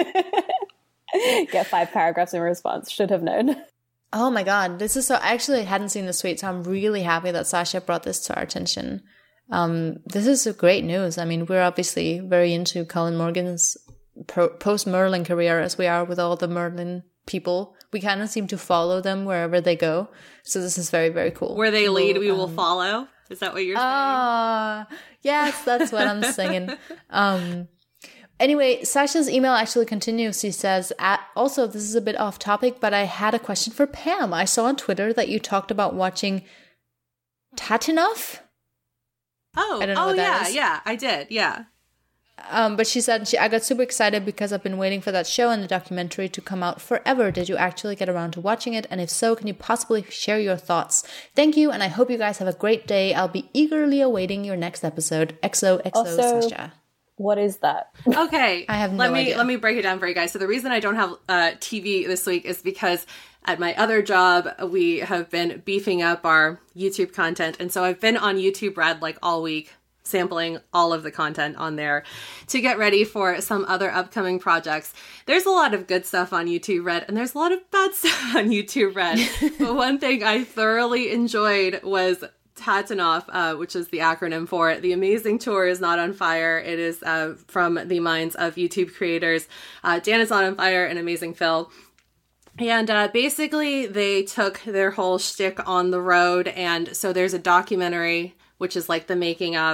Get five paragraphs in response. Should have known. Oh my god, this is so. I actually hadn't seen this tweet, so I'm really happy that Sasha brought this to our attention. Um, this is great news. I mean, we're obviously very into Colin Morgan's pro- post Merlin career, as we are with all the Merlin people. We kind of seem to follow them wherever they go. So this is very, very cool. Where they lead, we um, will follow. Is that what you're saying? Ah, yes, that's what I'm singing. Um, anyway, Sasha's email actually continues. She says, at, also, this is a bit off topic, but I had a question for Pam. I saw on Twitter that you talked about watching Tatinov. Oh, I don't know oh what that yeah, is. yeah, I did, yeah. Um, but she said, she, I got super excited because I've been waiting for that show and the documentary to come out forever. Did you actually get around to watching it? And if so, can you possibly share your thoughts? Thank you, and I hope you guys have a great day. I'll be eagerly awaiting your next episode. X O X O, Also, Sasha. What is that? Okay, I have no let me idea. let me break it down for you guys. So the reason I don't have uh, T V this week is because at my other job we have been beefing up our YouTube content, and so I've been on YouTube Red like all week, sampling all of the content on there to get ready for some other upcoming projects. There's a lot of good stuff on YouTube Red, and there's a lot of bad stuff on YouTube Red. But one thing I thoroughly enjoyed was Tatinov, uh, which is the acronym for The Amazing Tour is Not on Fire. It is uh, from the minds of YouTube creators uh, Dan is Not on Fire and Amazing Phil. And uh, basically, they took their whole shtick on the road, and so there's a documentary, which is like the making of,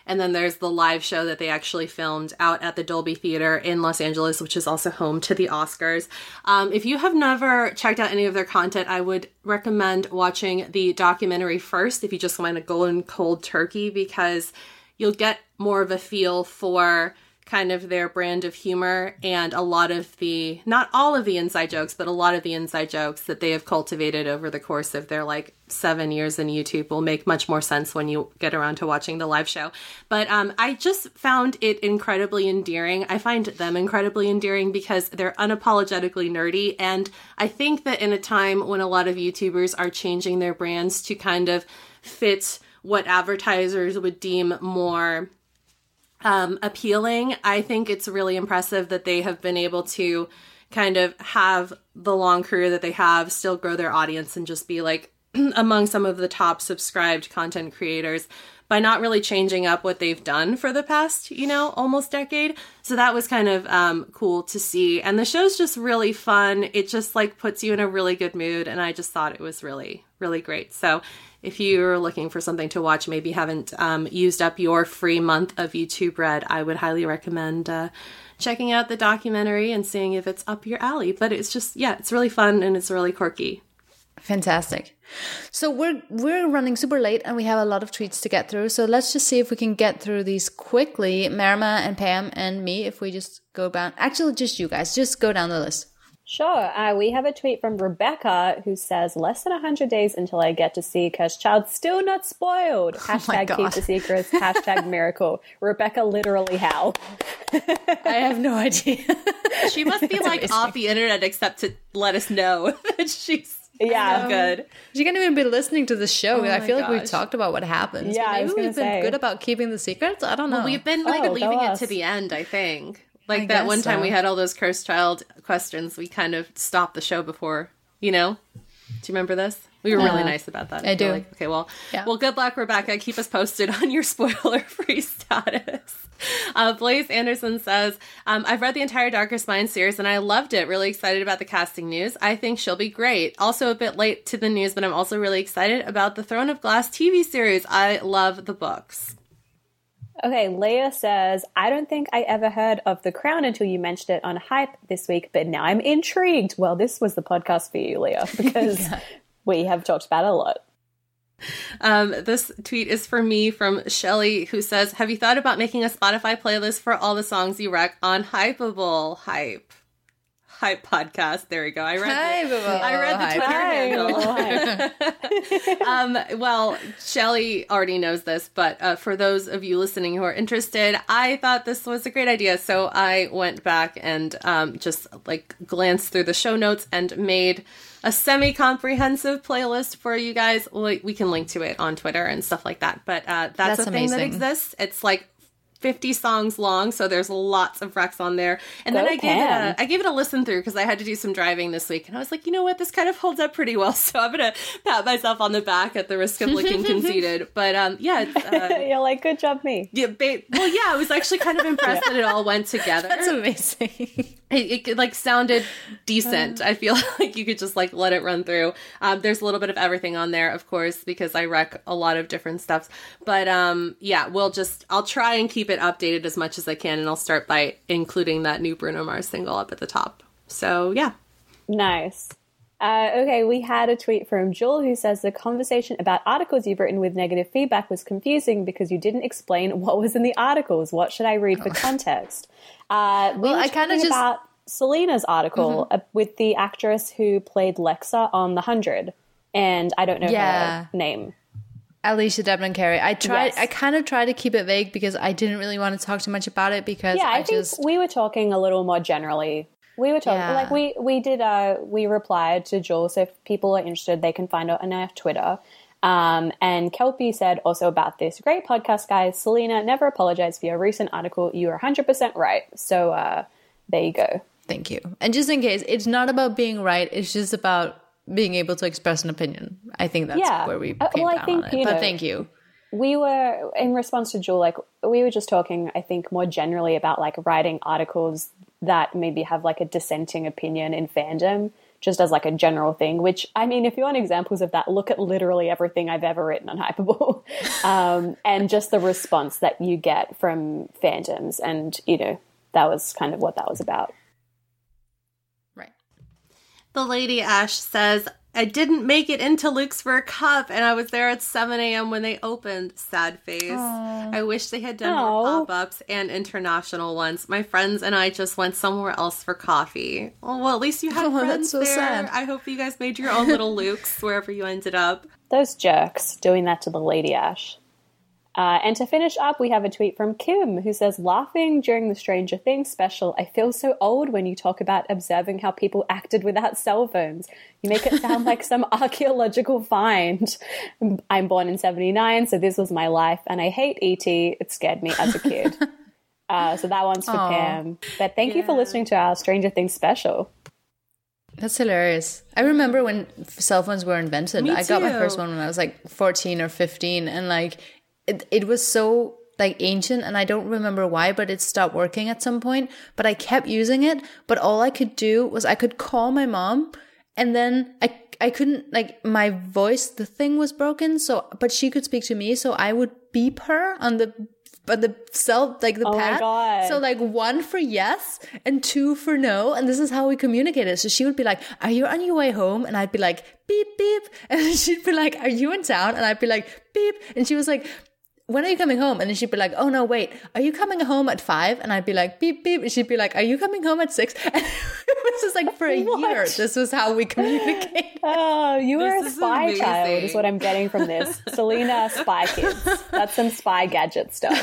And then there's the live show that they actually filmed out at the Dolby Theater in Los Angeles, which is also home to the Oscars. Um, if you have never checked out any of their content, I would recommend watching the documentary first if you just want to go in cold turkey, because you'll get more of a feel for kind of their brand of humor and a lot of the, not all of the inside jokes, but a lot of the inside jokes that they have cultivated over the course of their like seven years in YouTube will make much more sense when you get around to watching the live show. But um, I just found it incredibly endearing. I find them incredibly endearing because they're unapologetically nerdy. And I think that in a time when a lot of YouTubers are changing their brands to kind of fit what advertisers would deem more Um, appealing, I think it's really impressive that they have been able to kind of have the long career that they have, still grow their audience, and just be like among some of the top subscribed content creators by not really changing up what they've done for the past, you know, almost decade. So that was kind of um, cool to see. And the show's just really fun. It just like puts you in a really good mood. And I just thought it was really, really great. So if you're looking for something to watch, maybe haven't um, used up your free month of YouTube Red, I would highly recommend uh, checking out the documentary and seeing if it's up your alley. But it's just, yeah, it's really fun and it's really quirky. Fantastic. So we're we're running super late and we have a lot of tweets to get through. So let's just see if we can get through these quickly. Marima and Pam and me, if we just go down. Actually, just you guys. Just go down the list. Sure. Uh, we have a tweet from Rebecca who says, less than one hundred days until I get to see Cursed Child. Still not spoiled. Hashtag keep the secrets. Hashtag miracle. Rebecca, literally how? I have no idea. She must be like amazing. Off the internet except to let us know that she's yeah so good. She can't even be listening to the show. Oh I feel gosh. like we've talked about what happens. Yeah, maybe I was we've been say. good about keeping the secrets. I don't know. Well, we've been like oh, leaving it us. to the end, I think. Like I that one time so. we had all those Cursed Child questions, we kind of stopped the show before, you know? Do you remember this? We were really uh, nice about that. I, I do. Like, okay, well, yeah. well, good luck, Rebecca. Keep us posted on your spoiler-free status. Uh, Blaze Anderson says, um, I've read the entire Darkest Minds series and I loved it. Really excited about the casting news. I think she'll be great. Also a bit late to the news, but I'm also really excited about the Throne of Glass T V series. I love the books. Okay, Leah says, I don't think I ever heard of The Crown until you mentioned it on Hype this week, but now I'm intrigued. Well, this was the podcast for you, Leah, because yeah. we have talked about it a lot. Um, this tweet is for me from Shelly, who says, have you thought about making a Spotify playlist for all the songs you wrec on Hypeable? Hype. Hype podcast. There we go. I read Hypeable. the, I read the Twitter handle. um, well, Shelly already knows this, but uh, for those of you listening who are interested, I thought this was a great idea. So I went back and um, just like glanced through the show notes and made a semi-comprehensive playlist for you guys. We, we can link to it on Twitter and stuff like that. But uh, that's, that's a thing amazing. That exists. It's like fifty songs long, so there's lots of recs on there. And Go then I gave it a I gave it a listen through because I had to do some driving this week, and I was like, you know what, this kind of holds up pretty well. So I'm gonna pat myself on the back at the risk of looking conceited. But um, yeah, it's, uh, you're like, good job, me. Yeah, ba- well, yeah, I was actually kind of impressed yeah. that it all went together. That's amazing. It, it like sounded decent. I feel like you could just like let it run through. Um, there's a little bit of everything on there, of course, because I rec a lot of different stuff. But um, yeah, we'll just I'll try and keep it updated as much as I can, and I'll start by including that new Bruno Mars single up at the top. So yeah, nice. Uh, okay, we had a tweet from Jewel who says the conversation about articles you've written with negative feedback was confusing because you didn't explain what was in the articles. What should I read for context? Uh, we well, were I kind of just about Selena's article mm-hmm. uh, with the actress who played Lexa on The Hundred, and I don't know yeah. her name. Alicia Debnam Carey. I tried. Yes. I kind of tried to keep it vague because I didn't really want to talk too much about it because yeah, I, I think just we were talking a little more generally. We were talking yeah. like we we did. Uh, we replied to Jules. So if people are interested, they can find it on our Twitter. Um, and Kelpie said also about this great podcast, guys. Selena, never apologize for your recent article. You are one hundred percent right. So uh, there you go. Thank you. And just in case, it's not about being right. It's just about being able to express an opinion. I think that's yeah. where we came uh, well, down I think, on it. You but know, thank you. We were, in response to Jewel, like, we were just talking, I think, more generally about, like, writing articles that maybe have, like, a dissenting opinion in fandom. just as like a general thing, which, I mean, if you want examples of that, look at literally everything I've ever written on Hypable, um, and just the response that you get from fandoms. And, you know, that was kind of what that was about. Right. The Lady Ash says, I didn't make it into Luke's for a cup, and I was there at seven a.m. when they opened. Sad face. Aww. I wish they had done Aww. more pop-ups and international ones. My friends and I just went somewhere else for coffee. Oh, well, at least you had oh, friends so there. Sad. I hope you guys made your own little Lukes wherever you ended up. Those jerks doing that to the Lady Ash. Uh, and to finish up, we have a tweet from Kim who says, laughing during the Stranger Things special, I feel so old when you talk about observing how people acted without cell phones. You make it sound like some archaeological find. I'm born in seventy-nine, so this was my life, and I hate E T. It scared me as a kid. uh, so that one's for Aww. Pam. But thank yeah. you for listening to our Stranger Things special. That's hilarious. I remember when cell phones were invented. Me I got too. my first one when I was like fourteen or fifteen, and like It, it was so like ancient, and I don't remember why, but it stopped working at some point. But I kept using it. But all I could do was I could call my mom, and then I I couldn't, like, my voice, the thing was broken. So, but she could speak to me, so I would beep her on the on the cell, like the oh pad. My God. So like one for yes and two for no, and this is how we communicated. So she would be like, "Are you on your way home?" And I'd be like, "Beep beep," and then she'd be like, "Are you in town?" And I'd be like, "Beep," and she was like, "When are you coming home?" And then she'd be like, "Oh no, wait, are you coming home at five?" And I'd be like, "Beep, beep." And she'd be like, "Are you coming home at six?" And it was just like for a what? year, this was how we communicated. Oh, you were a spy amazing. child is what I'm getting from this. Selena, spy kids. That's some spy gadget stuff.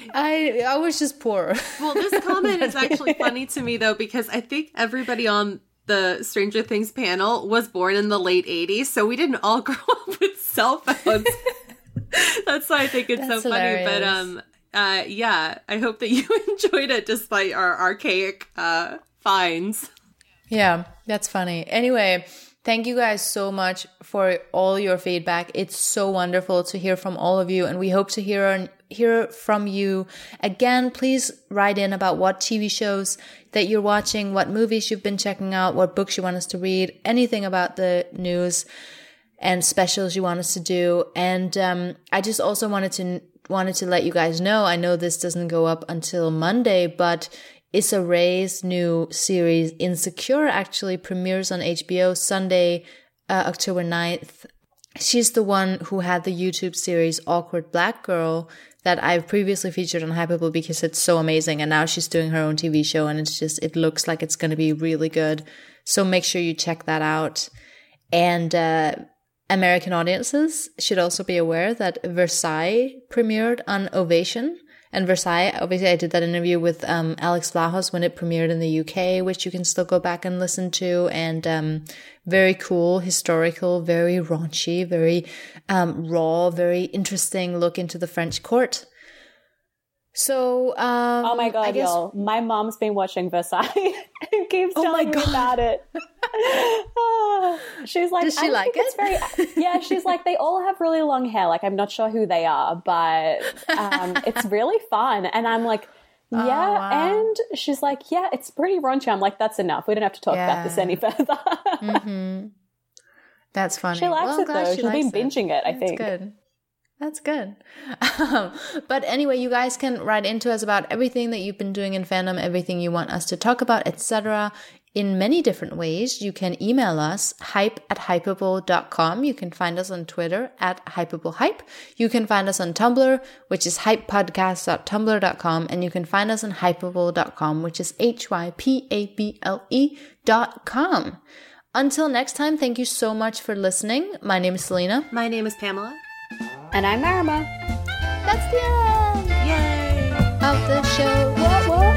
I I was just poor. Well, this comment is actually funny to me, though, because I think everybody on the Stranger Things panel was born in the late eighties, so we didn't all grow up with cell phones. That's why I think it's That's so hilarious. funny. But um, uh, yeah, I hope that you enjoyed it despite our archaic uh, finds. Yeah, that's funny. Anyway, thank you guys so much for all your feedback. It's so wonderful to hear from all of you, and we hope to hear hear from you again. Please write in about what T V shows that you're watching, what movies you've been checking out, what books you want us to read, anything about the news and specials you want us to do. And um, I just also wanted to wanted to let you guys know, I know this doesn't go up until Monday, but Issa Rae's new series, Insecure, actually premieres on H B O Sunday, uh, October ninth. She's the one who had the YouTube series Awkward Black Girl that I've previously featured on Hypable because it's so amazing. And now she's doing her own T V show, and it's just, it looks like it's going to be really good. So make sure you check that out. And uh American audiences should also be aware that Versailles premiered on Ovation. And Versailles, obviously I did that interview with um, Alex Vlahos when it premiered in the U K, which you can still go back and listen to. And um, very cool, historical, very raunchy, very um, raw, very interesting look into the French court. So, um, oh my God, I guess- y'all. My mom's been watching Versailles and keeps oh telling my me God. about it. Oh, she's like, does she I like think it? It's very, yeah, she's like, they all have really long hair. Like, I'm not sure who they are, but um, it's really fun. And I'm like, yeah. Oh, wow. And she's like, yeah, it's pretty raunchy. I'm like, that's enough. We don't have to talk yeah. about this any further. Mm-hmm. That's funny. She likes well, it, though. She She's been it. binging it, I That's think. Good. That's good. Um, but anyway, you guys can write into us about everything that you've been doing in fandom, everything you want us to talk about, et cetera in many different ways. You can email us, hype at hypable dot com. You can find us on Twitter at hypablehype. You can find us on Tumblr, which is hypepodcast dot tumblr dot com. And you can find us on hypable dot com, which is H Y P A B L E dot com. Until next time, thank you so much for listening. My name is Selena. My name is Pamela. And I'm Marima. That's the end! Yay! Of the show. What, what?